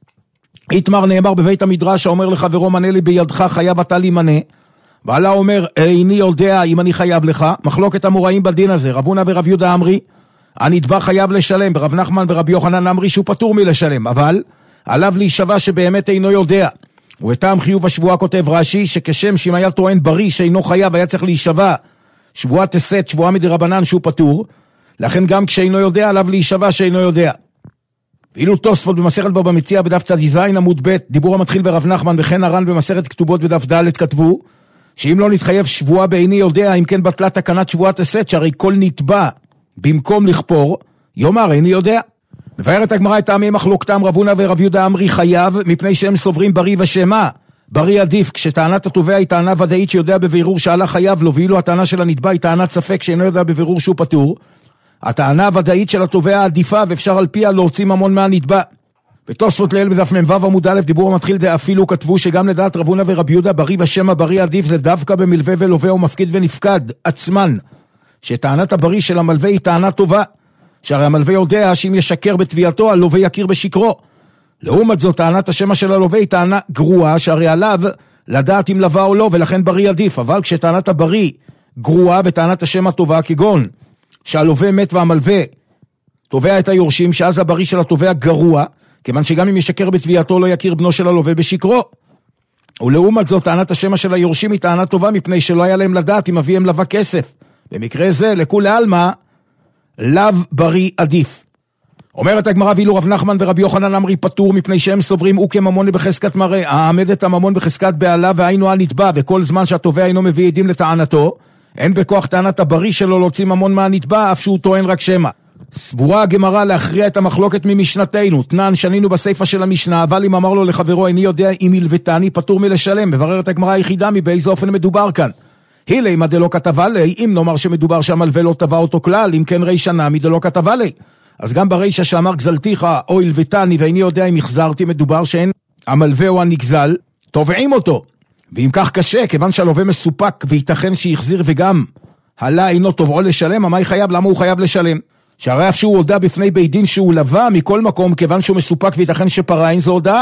איתמר נאמר בבית המדרש, האומר לחברו, מנה לי בידך, חייב אתה לי מנה. ועלה אומר, איני יודע אם אני חייב לך. מחלוקת המוראים בדין הזה, רב הונא ורב יהודה אמרי, הנתבע חייב לשלם, ברב נחמן ורבי יוחנן אמרי שהוא פטור מלשלם, אבל עליו להישבע שבאמת אינו יודע. ובטעם חיוב השבועה כותב רש"י, שכשם שאם היה טוען בריא שאינו חייב, היה צריך להישבע שבועה תסת, שבועה מדרבנן שהוא פטור, לכן גם כשאינו יודע, עליו להישבע שאינו יודע. ואילו תוספות במסכת בבא מציעא בדף צ"ז עמוד ב', דיבור המתחיל ברב נחמן וכן הר"ן במסכת כתובות בדף ד' כתבו, שאם לא נתחייב שבועה באיני יודע, אם כן בטלה תקנת שבועת תסת, שהרי כל נתבע במקום לכפור, יאמר איני יודע. מבארת הגמרא את טעמי מחלוקתם, רב הונא ורב יהודה אמרי חייב, מפני שהם סוברים בריא ושמה. בריא עדיף, כשטענת התובע היא טענה ודאית שיודע בבירור שעלה חייב לו, ואילו הטענה של הנתבע היא טענת ספק שאינו יודע בבירור שהוא פטור. הטענה הוודאית של התובע עדיפה, ואפשר על פיה להוציא ממון מהנתבע. בתוספות ליל בדף מ"ו עמוד א', דיבור המתחיל ואפילו כתבו שגם לדעת רב הונא ורב יהודה בריא ושמה בריא עדיף זה דווקא במלווה ולווה ומפקיד ונפקד עצמן, שטענת הבריא של המלווה היא טענה טובה, שהרי המלווה יודע שאם ישקר בתביעתו, הלווה יכיר בשקרו. לעומת זאת, טענת השמה של הלווה היא טענה גרועה, שהרי עליו לדעת אם לווה או לא, ולכן בריא עדיף. אבל כשטענת הבריא גרועה וטענת השמה טובה, כגון שהלווה מת והמלווה תובע את היורשים, שאז הבריא של התובע גרוע, כיוון שגם אם ישקר בתביעתו לא יכיר בנו של הלווה בשקרו. ולעומת זאת, טענת השמה של היורשים היא טענה טובה, מפני שלא היה להם לדעת אם אביהם לווה כסף. במקרה זה, לכולי עלמא, לאו בריא עדיף. אומרת הגמרא, ואילו רב נחמן ורבי יוחנן אמרי פטור, מפני שהם סוברים הוא כממון בחזקת מראה, העמד את הממון בחזקת בעלה והיינו הנתבע, וכל זמן שהתובע אינו מביא עדים לטענתו, אין בכוח טענת הבריא שלו להוציא ממון מהנתבע, אף שהוא טוען רק שמה. סבורה הגמרא להכריע את המחלוקת ממשנתנו, תנן שנינו בסייפה של המשנה, אבל אם אמר לו לחברו איני יודע אם הלוויתני, פטור מלשלם. מבררת הגמרא היחידה באיזה אופן מדובר כאן. הילי מה דלא כתבה לי, אם נאמר שמדובר שהמלווה לא תבע אותו כלל, אם כן רישא נמי דלא כתבה לי. אז גם ברישא שאמר גזלתיך או הלוויתני ואיני יודע אם החזרתי, מדובר שאין המלווה או הנגזל תובעים אותו. ואם כך קשה, כיוון שהלווה מסופק וייתכן שיחזיר וגם הלה אינו תובעו לשלם, מה חייב? למה הוא חייב לשלם? שהרי אף שהוא הודע בפני בית דין שהוא לווה, מכל מקום, כיוון שהוא מסופק וייתכן שפרעין, זו הודעה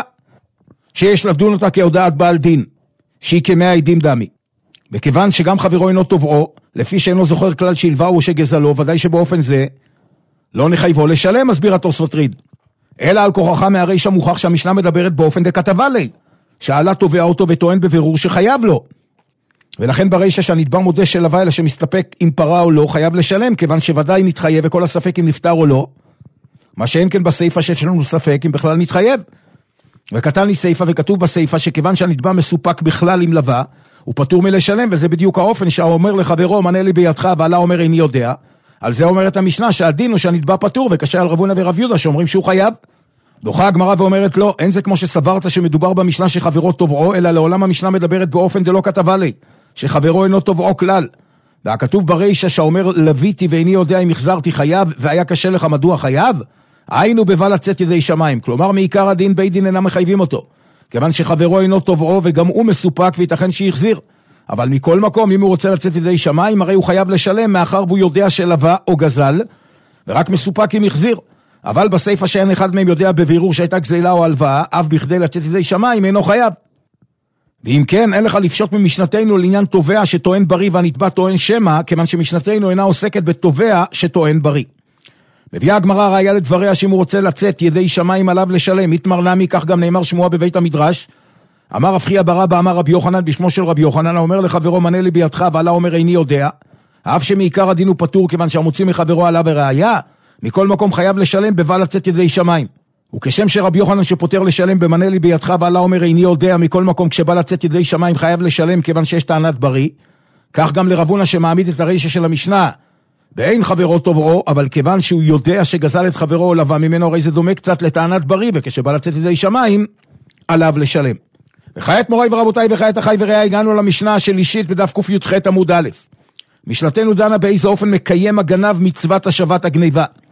שיש לדון אותה כהודעת בעל דין, שהיא כמאה עדים דמי. וכיוון שגם חברו אינו תובעו, לפי שאינו זוכר כלל שהלווה או שגזלו, ודאי שבאופן זה לא נחייבו לשלם, מסביר התוספות ריד. אלא על כוחך מהרישא מוכח שהמשנה מדברת באופן דכתבה לי, שעלה תובע אותו וטוען בבירור שחייב לו. ולכן ברישא שהנתבע מודה שלווה אלא שמסתפק אם פרה או לא, חייב לשלם, כיוון שוודאי נתחייב וכל הספק אם נפטר או לא, מה שאין כן בסייפה שיש לנו ספק אם בכלל נתחייב. וכתב לי סייפה וכתוב בסייפה שכיוון שהנתבע מסופק בכלל אם לווה, הוא פטור מלשלם, וזה בדיוק האופן שאומר לחברו מנה לי בידך, ועלה אומר איני יודע. על זה אומרת המשנה שהדין הוא שהנתבע פטור, וקשה על רב הונא ורב יהודה שאומרים שהוא חייב. דוחה הגמרא ואומרת לא, אין זה כמו שסברת שמדובר במשנה שחברו תובעו, אלא לעולם המשנה מדברת באופן דלא כתבה לי, שחברו אינו תובעו כלל. והכתוב ברישא שאומר לוויתי ואיני יודע אם החזרתי חייב, והיה קשה לך מדוע חייב, היינו בבא לצאת ידי שמיים, כלומר מעיקר הדין בית דין אינם מחייבים אותו, כיוון שחברו אינו תובעו וגם הוא מסופק וייתכן שיחזיר. אבל מכל מקום, אם הוא רוצה לצאת ידי שמיים, הרי הוא חייב לשלם מאחר והוא יודע שלווה או גזל, ורק מסופק אם יחזיר. אבל בסייפה שאין אחד מהם יודע בבירור שהייתה גזלה או הלוואה, אף בכדי לצאת ידי שמיים אינו חייב. ואם כן, אין לך לפשוט ממשנתנו לעניין תובע שטוען בריא והנתבע טוען שמה, כיוון שמשנתנו אינה עוסקת בתובע שטוען בריא. מביאה הגמרא ראיה לדבריה שאם הוא רוצה לצאת ידי שמיים עליו לשלם, איתמר נמי, כך גם נאמר שמועה בבית המדרש. אמר רב חייא בר אבא אמר רבי יוחנן בשמו של רבי יוחנן, אומר לחברו מנה לי בידך, ועלה אומר איני יודע, אף שמעיקר הדין הוא פטור, כיוון שהמוציא מחברו עליו וראיה, מכל מקום חייב לשלם בבא לצאת ידי שמיים. וכשם שרבי יוחנן שפוטר לשלם במנה לי בידך, ועלה אומר איני יודע, מכל מקום כשבא לצאת ידי שמיים חייב לשלם כיוון שיש טענת בריא, כך גם לרב הונא שמעמיד את הרישא של המשנה ואין חברו תובעו, אבל כיוון שהוא יודע שגזל את חברו או לווה ממנו, הרי זה דומה קצת לטענת בריא, וכשבא לצאת ידי שמיים עליו לשלם. וכעת מוריי ורבותיי וכעת אחי ורעי, הגענו למשנה השלישית בדף ק"ח עמוד א'. משנתנו דנה באיזה אופן מקיים הגנב מצוות השבת הגניבה.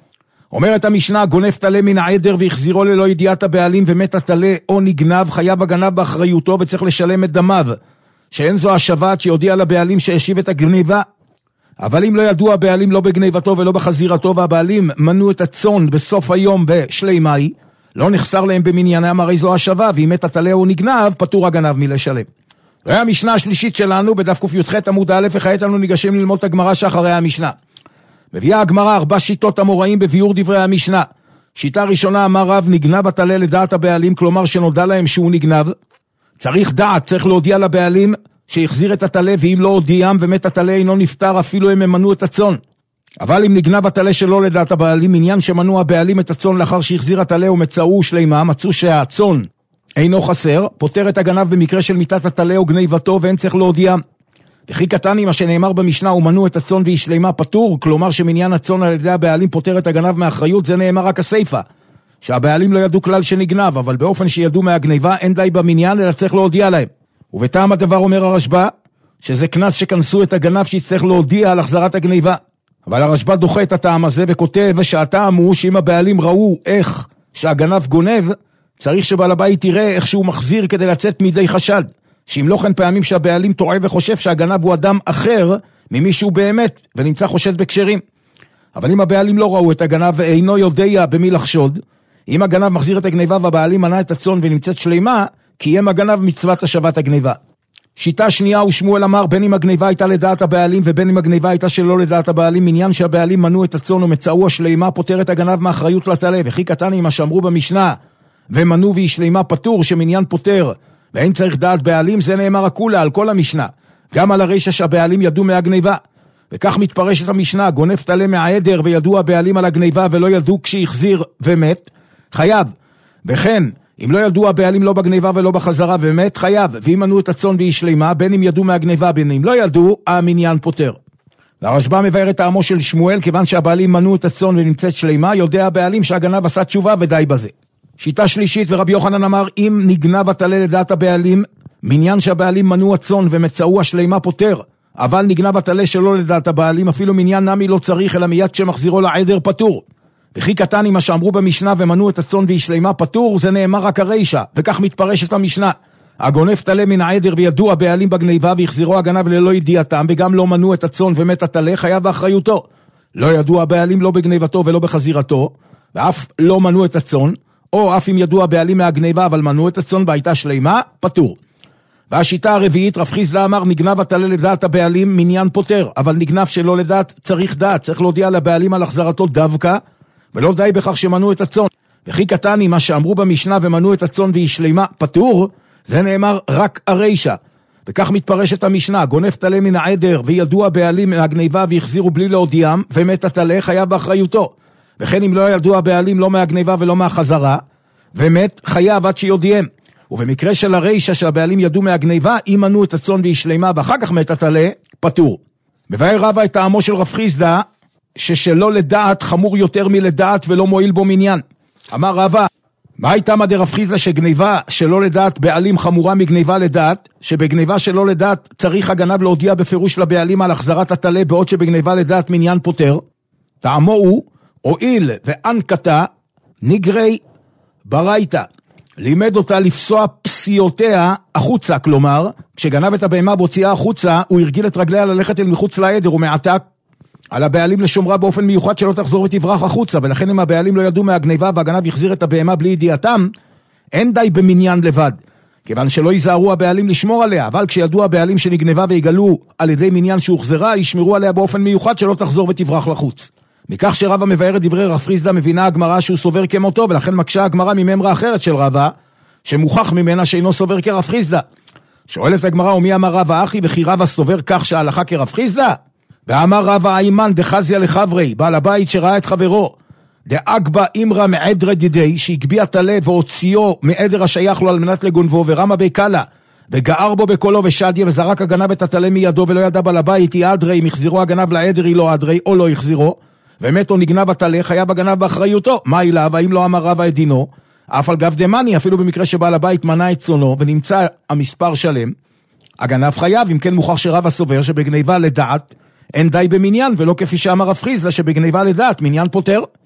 אומרת המשנה, גונב טלה מן העדר והחזירו ללא ידיעת הבעלים ומת הטלה או נגנב, חייב הגנב באחריותו וצריך לשלם את דמיו, שאין זו השבת שיודיע לבעלים שהשיב את הגניבה. אבל אם לא ידוע הבעלים לא בגניבתו ולא בחזירתו, והבעלים מנו את הצאן בסוף היום בשלימי, לא נחסר להם במניינם, הרי זו השבה, ואם מת הטלה או נגנב, פטור הגנב מלשלם. והמשנה השלישית שלנו בדף ק"ח עמוד א', וכעת אנו ניגשים ללמוד את הגמרא שאחרי המשנה. מביאה הגמרא 4 שיטות אמוראים בביאור דברי המשנה. שיטה ראשונה, אמר רב, נגנב הטלה לדעת הבעלים, כלומר שנודע להם שהוא נגנב. צריך דעת, צריך להודיע לבעלים שהחזיר את הטלה, ואם לא הודיעם ומת הטלה אינו נפטר, אפילו הם מנו את הצאן. אבל אם נגנב הטלה שלא לדעת הבעלים, עניין שמנו הבעלים את הצאן לאחר שהחזיר הטלה ומצאו שלמה, מצאו שהצאן אינו חסר, פותר את הגנב במקרה של מיתת הטלה או גניבתו, ואין צריך להודיעם. וכי קטני מה שנאמר במשנה, ומנו את הצאן והיא שלמה פטור, כלומר שמניין הצאן על ידי הבעלים פותר את הגנב מאחריות, זה נאמר רק הסיפה, שהבעלים לא ידעו כלל שנגנב, אבל באופן שידעו מהגניבה אין די במניין, אלא צריך להודיע להם. ובטעם הדבר אומר הרשב"א, שזה כנס שכנסו את הגנב שיצטרך להודיע על החזרת הגניבה. אבל הרשב"א דוחה את הטעם הזה וכותב שהטעם הוא שאם הבעלים ראו איך שהגנב גונב, צריך שבעל הבית יראה איך שהוא מחזיר כדי לצאת מידי חשד. שאם לא כן פעמים שהבעלים טועה וחושב שהגנב הוא אדם אחר ממישהו באמת, ונמצא חושד בקשרים. אבל אם הבעלים לא ראו את הגנב ואינו יודע במי לחשוד, אם הגנב מחזיר את הגניבה והבעלים מנה את הצאן ונמצאת שלמה, קיים הגנב מצוות השבת הגניבה. שיטה שנייה, ושמואל אמר, בין אם הגניבה הייתה לדעת הבעלים ובין אם הגניבה הייתה שלא לדעת הבעלים, עניין שהבעלים מנו את הצאן ומצאו השלימה, פותר את הגנב מאחריות לטלה. וכי קטני מה שאמרו במשנה, ומנו והיא שלמה פטור, שמניין פותר ואין צריך דעת בעלים, זה נאמר הכולה על כל המשנה, גם על הרישא שהבעלים ידעו מהגניבה. וכך מתפרשת המשנה, גונב טלה מהעדר וידעו הבעלים על הגניבה ולא ידעו כשהחזיר ומת, חייב. וכן אם לא ידעו הבעלים לא בגניבה ולא בחזרה ומת, חייב. ואם מנו את הצאן והיא שלמה, בין אם ידעו מהגניבה בין אם לא ידעו, המניין פותר. והרשב"א מבאר את טעמו של שמואל, כיוון שהבעלים מנו את הצאן ונמצאת שלמה, יודע הבעלים שהגנב עשה תשובה ודי בזה. שיטה שלישית, ורבי יוחנן אמר, אם נגנב הטלה לדעת הבעלים, מניין שהבעלים מנו הצאן ומצאו השלימה פותר, אבל נגנב הטלה שלא לדעת הבעלים, אפילו מניין נמי לא צריך, אלא מיד שמחזירו לעדר פטור. וכי קטני מה שאמרו במשנה ומנו את הצאן והיא שלמה פטור, זה נאמר רק הרישא, וכך מתפרשת המשנה. הגונב טלה מן העדר וידעו הבעלים בגניבה והחזירו הגנב ללא ידיעתם, וגם לא מנו את הצאן ומת הטלה, חייב באחריותו. לא ידעו הבעלים לא בגניבתו ולא בחזירתו, ואף לא מנו את הצאן, או אף אם ידעו הבעלים מהגניבה אבל מנו את הצאן והייתה שלמה, פטור. והשיטה הרביעית, רב חיסדא אמר, נגנב הטלה לדעת הבעלים, מניין פותר, אבל נגנב שלא לדעת צריך דעת, צריך להודיע לבעלים על החזרתו דווקא, ולא די בכך שמנו את הצאן. וכי קטני מה שאמרו במשנה ומנו את הצאן והיא שלמה פטור, זה נאמר רק הרישא. וכך מתפרשת המשנה, גונב טלה מן העדר וידעו הבעלים מהגניבה והחזירו בלי להודיעם, ומת הטלה, חייב באחריותו. וכן אם לא ידעו הבעלים לא מהגניבה ולא מהחזרה, ומת, חייב עד שיודיעם. ובמקרה של הרישא שהבעלים ידעו מהגניבה, אם מנו את הצאן והיא שלמה ואחר כך מת הטלה, פטור. מבאר רבא את טעמו של רב חיסדא, ששלא לדעת חמור יותר מלדעת ולא מועיל בו מניין. אמר רבא, מה הייתה מדי רב חיסדא שגניבה שלא לדעת בעלים חמורה מגניבה לדעת, שבגניבה שלא לדעת צריך הגנב להודיע בפירוש לבעלים על החזרת הטלה, בעוד שבגניבה לדעת מניין פותר? טעמו הוא, הואיל ואנקתה נגרי ברייתא, לימד אותה לפסוע פסיותיה החוצה, כלומר, כשגנב את הבהמה והוציאה החוצה, הוא הרגיל את רגליה ללכת אל מחוץ לעדר, ומעתה על הבעלים לשומרה באופן מיוחד שלא תחזור ותברח החוצה, ולכן אם הבעלים לא ידעו מהגניבה והגנב יחזיר את הבהמה בלי ידיעתם, אין די במניין לבד, כיוון שלא ייזהרו הבעלים לשמור עליה, אבל כשידעו הבעלים שנגנבה ויגלו על ידי מניין שהוחזרה, ישמרו עליה באופן מיוחד שלא תחזור ותברח לחוץ. מכך שרבא מבאר את דברי רב חיסדא, מבינה הגמרא שהוא סובר כמותו, ולכן מקשה הגמרא ממאמרה אחרת של רבא, שמוכח ממנה שאינו סובר כרב חיסדא. שואלת הגמרא, ומי אמר רבא אחי, וכי רבא סובר כך שההלכה כרב חיסדא? ואמר רבא איימן דחזיה לחברי, בעל הבית שראה את חברו, דאגבה אמרה מעדר דידי, שהגביע טלה והוציאו מעדר השייך לו על מנת לגונבו, ורמה בקלה, וגער בו בקולו ושדיה, וזרק הגנב את הטלה מידו, ולא ידע בעל הבית, היא אדרי, אם החזירו הגנב לעדר, היא לא אדרי, או לא החזירו, ומת או נגנב הטלה, חייב הגנב באחריותו. מה אליו? האם לא אמר רבא את דינו? אף על גב דמני, אפילו במקרה שבעל הבית מנה את צונו, ונמצא המספר שלם, הגנב חייב, אם כן מוכח שרבא סובר שבגניבה לדעת, אין די במניין, ולא כפי שאמר רב חיסדא שבגניבה לדעת, מניין פותר.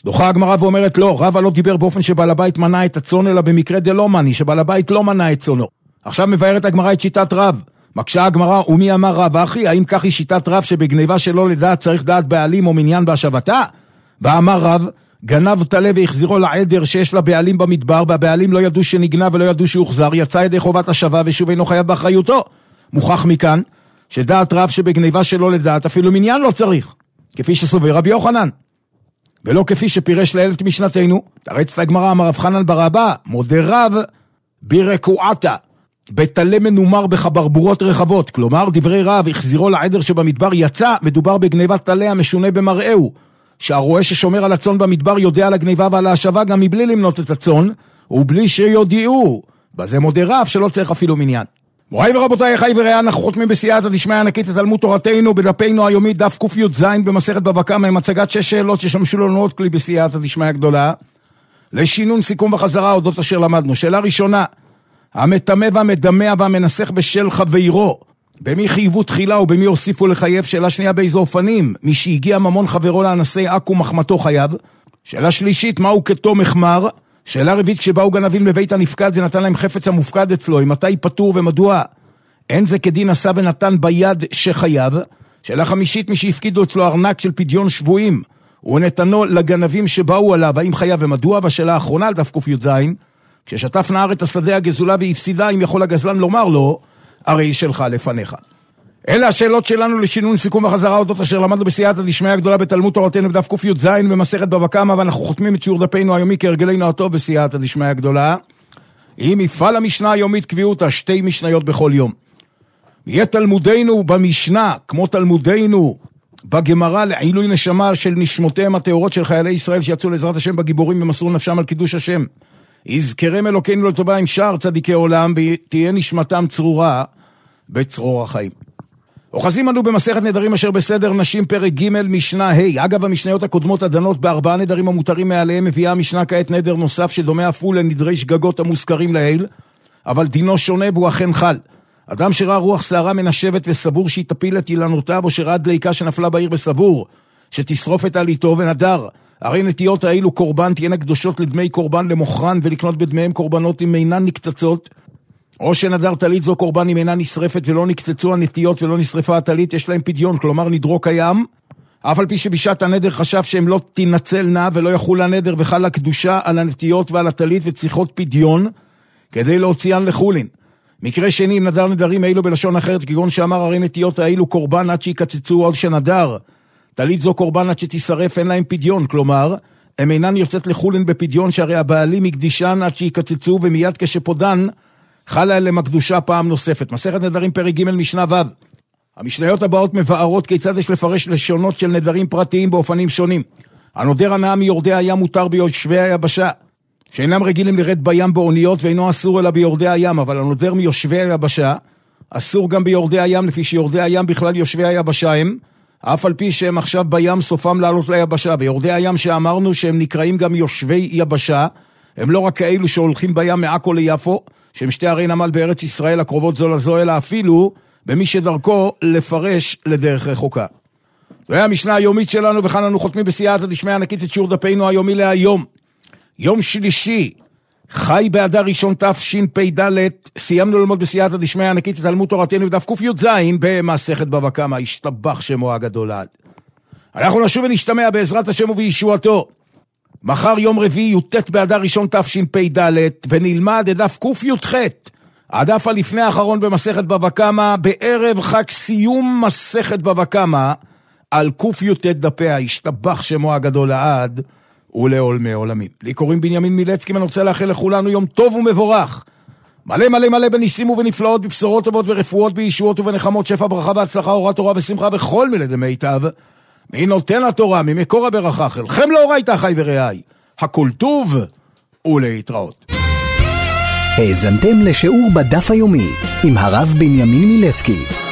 דוחה הגמרא ואומרת לא, רבא לא דיבר באופן שבעל הבית מנע את הצאן, אלא במקרה דלא מני, שבעל הבית לא מנע את צאנו. עכשיו מבארת הגמרא את שיטת רב. מקשה הגמרא, ומי אמר רב אחי? האם כך היא שיטת רב שבגניבה שלא לדעת צריך דעת בעלים או מניין בהשבתה? ואמר רב, גנב תלה והחזירו לעדר שיש לה בעלים במדבר, והבעלים לא ידעו שנגנב ולא ידעו שהוחזר, יצא ידי חובת השבה ושוב אינו חייב באחריותו. מוכח מכאן שדעת רב שבגניבה שלא לדעת אפילו מניין לא צריך, כפי שסובר רבי יוחנן, ולא כפי שפירש לאל את משנתנו. תרץ הגמרא, אמר רב חנן בר אבא, מודה רב ברקועתה, בתלה מנומר בחברבורות רחבות. כלומר, דברי רב, החזירו לעדר שבמדבר יצא, מדובר בגניבת תלה המשונה במראהו, שהרועה ששומר על הצאן במדבר יודע על הגניבה ועל ההשבה גם מבלי למנות את הצאן, ובלי שיודיעו. בזה מודה רב שלא צריך אפילו מניין. מוריי ורבותיי, אחי ורעי, אנחנו חותמים בסייעתא דשמיא ענקית את תלמוד תורתנו, בדפנו היומי דף ק"ז במסכת בבא קמא, עם הצגת 6 שאלות ששמשו לנו עוד כלי בסייעתא דשמיא גדולה, לשינון, סיכום וחזרה אודות אשר למדנו. שאלה ראשונה, המטמא והמדמע והמנסח בשל חברו, במי חייבו תחילה ובמי הוסיפו לחייב? שאלה שנייה, באיזו אופנים? מי שהגיע ממון חברו לאנסי עכו מחמתו חייב? שאלה שלישית, מהו כתו מחמר? שאלה רביעית, כשבאו גנבים לבית הנפקד ונתן להם חפץ המופקד אצלו, אם מתי פטור ומדוע? אין זה כדין עשה ונתן ביד שחייב? שאלה חמישית, מי שהפקידו אצלו ארנק של פדיון שבויים ונתנו לגנבים שבאו עליו, האם חייב ומדוע? והשאלה האחרונה, דף ק"ז, כששטף נער את השדה הגזולה והפסידה, אם יכול הגזלן לומר לו, הרי שלך לפניך. אלה השאלות שלנו לשינון, סיכום וחזרה אודות אשר למדנו בסייעתא דשמיא הגדולה בתלמוד תורתנו בדף ק"ז במסכת בבא קמא, ואנחנו חותמים את שיעור דפנו היומי כהרגלנו הטוב בסייעתא דשמיא הגדולה. עם מפעל המשנה היומית קביעותא 2 משניות בכל יום. יהיה תלמודנו במשנה כמו תלמודנו בגמרא לעילוי נשמה של נשמותיהם הטהורות של חיילי ישראל שיצאו לעזרת השם בגיבורים ומסרו נפשם על קידוש השם. יזכרם אלוקינו לטובה עם שאר צדיקי עולם, ותהיה נשמתם צרורה בצרור החיים. אוחזים אנו במסכת נדרים אשר בסדר נשים פרק ג' משנה ה'. אגב, המשניות הקודמות הדנות ב4 נדרים המותרים מעליהם, מביאה המשנה כעת נדר נוסף שדומה אף הוא לנדרי שגגות המוזכרים לעיל, אבל דינו שונה והוא אכן חל. אדם שראה רוח שערה מנשבת וסבור שהיא תפיל את אילנותיו, או שראה דליקה שנפלה בעיר וסבור שתשרוף את עליתו ונדר, הרי נטיות האלו קורבן תהיינה קדושות לדמי קורבן למוכרן, ולקנות בדמיהם קורבנות אם אינן נקצצות, או שנדר תלית זו קורבן אם אינה נשרפת ולא נקצצו הנטיות ולא נשרפה התלית, יש להם פדיון, כלומר נדרו קיים, אף על פי שבשעת הנדר חשב שהם לא תנצלנה ולא יחול הנדר וחל הקדושה על הנטיות ועל התלית וצריכות פדיון כדי להוציאן לחולין. מקרה שני, אם נדר נדרים האלו בלשון אחרת, כגון שאמר הרי נטיות האלו קורבן עד שיקצצו, עוד שנדר תלית זו קורבן עד שתשרף, אין להם פדיון, כלומר הם אינן יוצאת לחולין בפדיון, שהרי הבעלים יקדישן עד שיקצצו, ומיד כשפודן חלה עליהם הקדושה פעם נוספת. מסכת נדרים פרק ג' משנה ו'. המשניות הבאות מבארות כיצד יש לפרש לשונות של נדרים פרטיים באופנים שונים. הנודר הנאה מיורדי הים מותר ביושבי היבשה, שאינם רגילים לרד בים באוניות, ואינו אסור אלא ביורדי הים, אבל הנודר מיושבי היבשה אסור גם ביורדי הים, לפי שיורדי הים בכלל יושבי היבשה הם, אף על פי שהם עכשיו בים סופם לעלות ליבשה. ויורדי הים שאמרנו שהם נקראים גם יושבי יבשה, הם לא רק כאלו שהולכים בים מעכו ליפו, שהם שתי ערי נמל בארץ ישראל הקרובות זו לזו, אלא אפילו במי שדרכו לפרש לדרך רחוקה. זו היה המשנה היומית שלנו, וכאן אנו חותמים בסייעתא דשמיא ענקית את שיעור דפנו היומי להיום. יום שלישי, חי באדר ראשון תשפ"ד, סיימנו ללמוד בסייעתא דשמיא ענקית את תלמוד תורתנו בדף ק"ז במסכת בבא קמא, השתבח שמו הגדול עד. אנחנו נשוב ונשתמע בעזרת השם ובישועתו מחר יום רביעי י"ט באדר ראשון תשפ"ד, ונלמד את דף ק"ח, הדף הלפני האחרון במסכת בבא קמא, בערב חג סיום מסכת בבא קמא על ק"ט דפיה, השתבח שמו הגדול עד ולעולמי עולמים. לי קוראים בנימין מילצקי, ואני רוצה לאחל לכולנו יום טוב ומבורך, מלא מלא מלא בניסים ובנפלאות, בבשורות טובות, ברפואות, בישועות ובנחמות, שפע ברכה והצלחה, אורת תורה ושמחה וכל מלדי מיטב, מי נותן התורה, ממקור הברכה, חלכם לאורייתא אחי ורעי, הכל טוב ולהתראות. האזנתם לשיעור בדף היומי עם הרב בנימין מילצקי.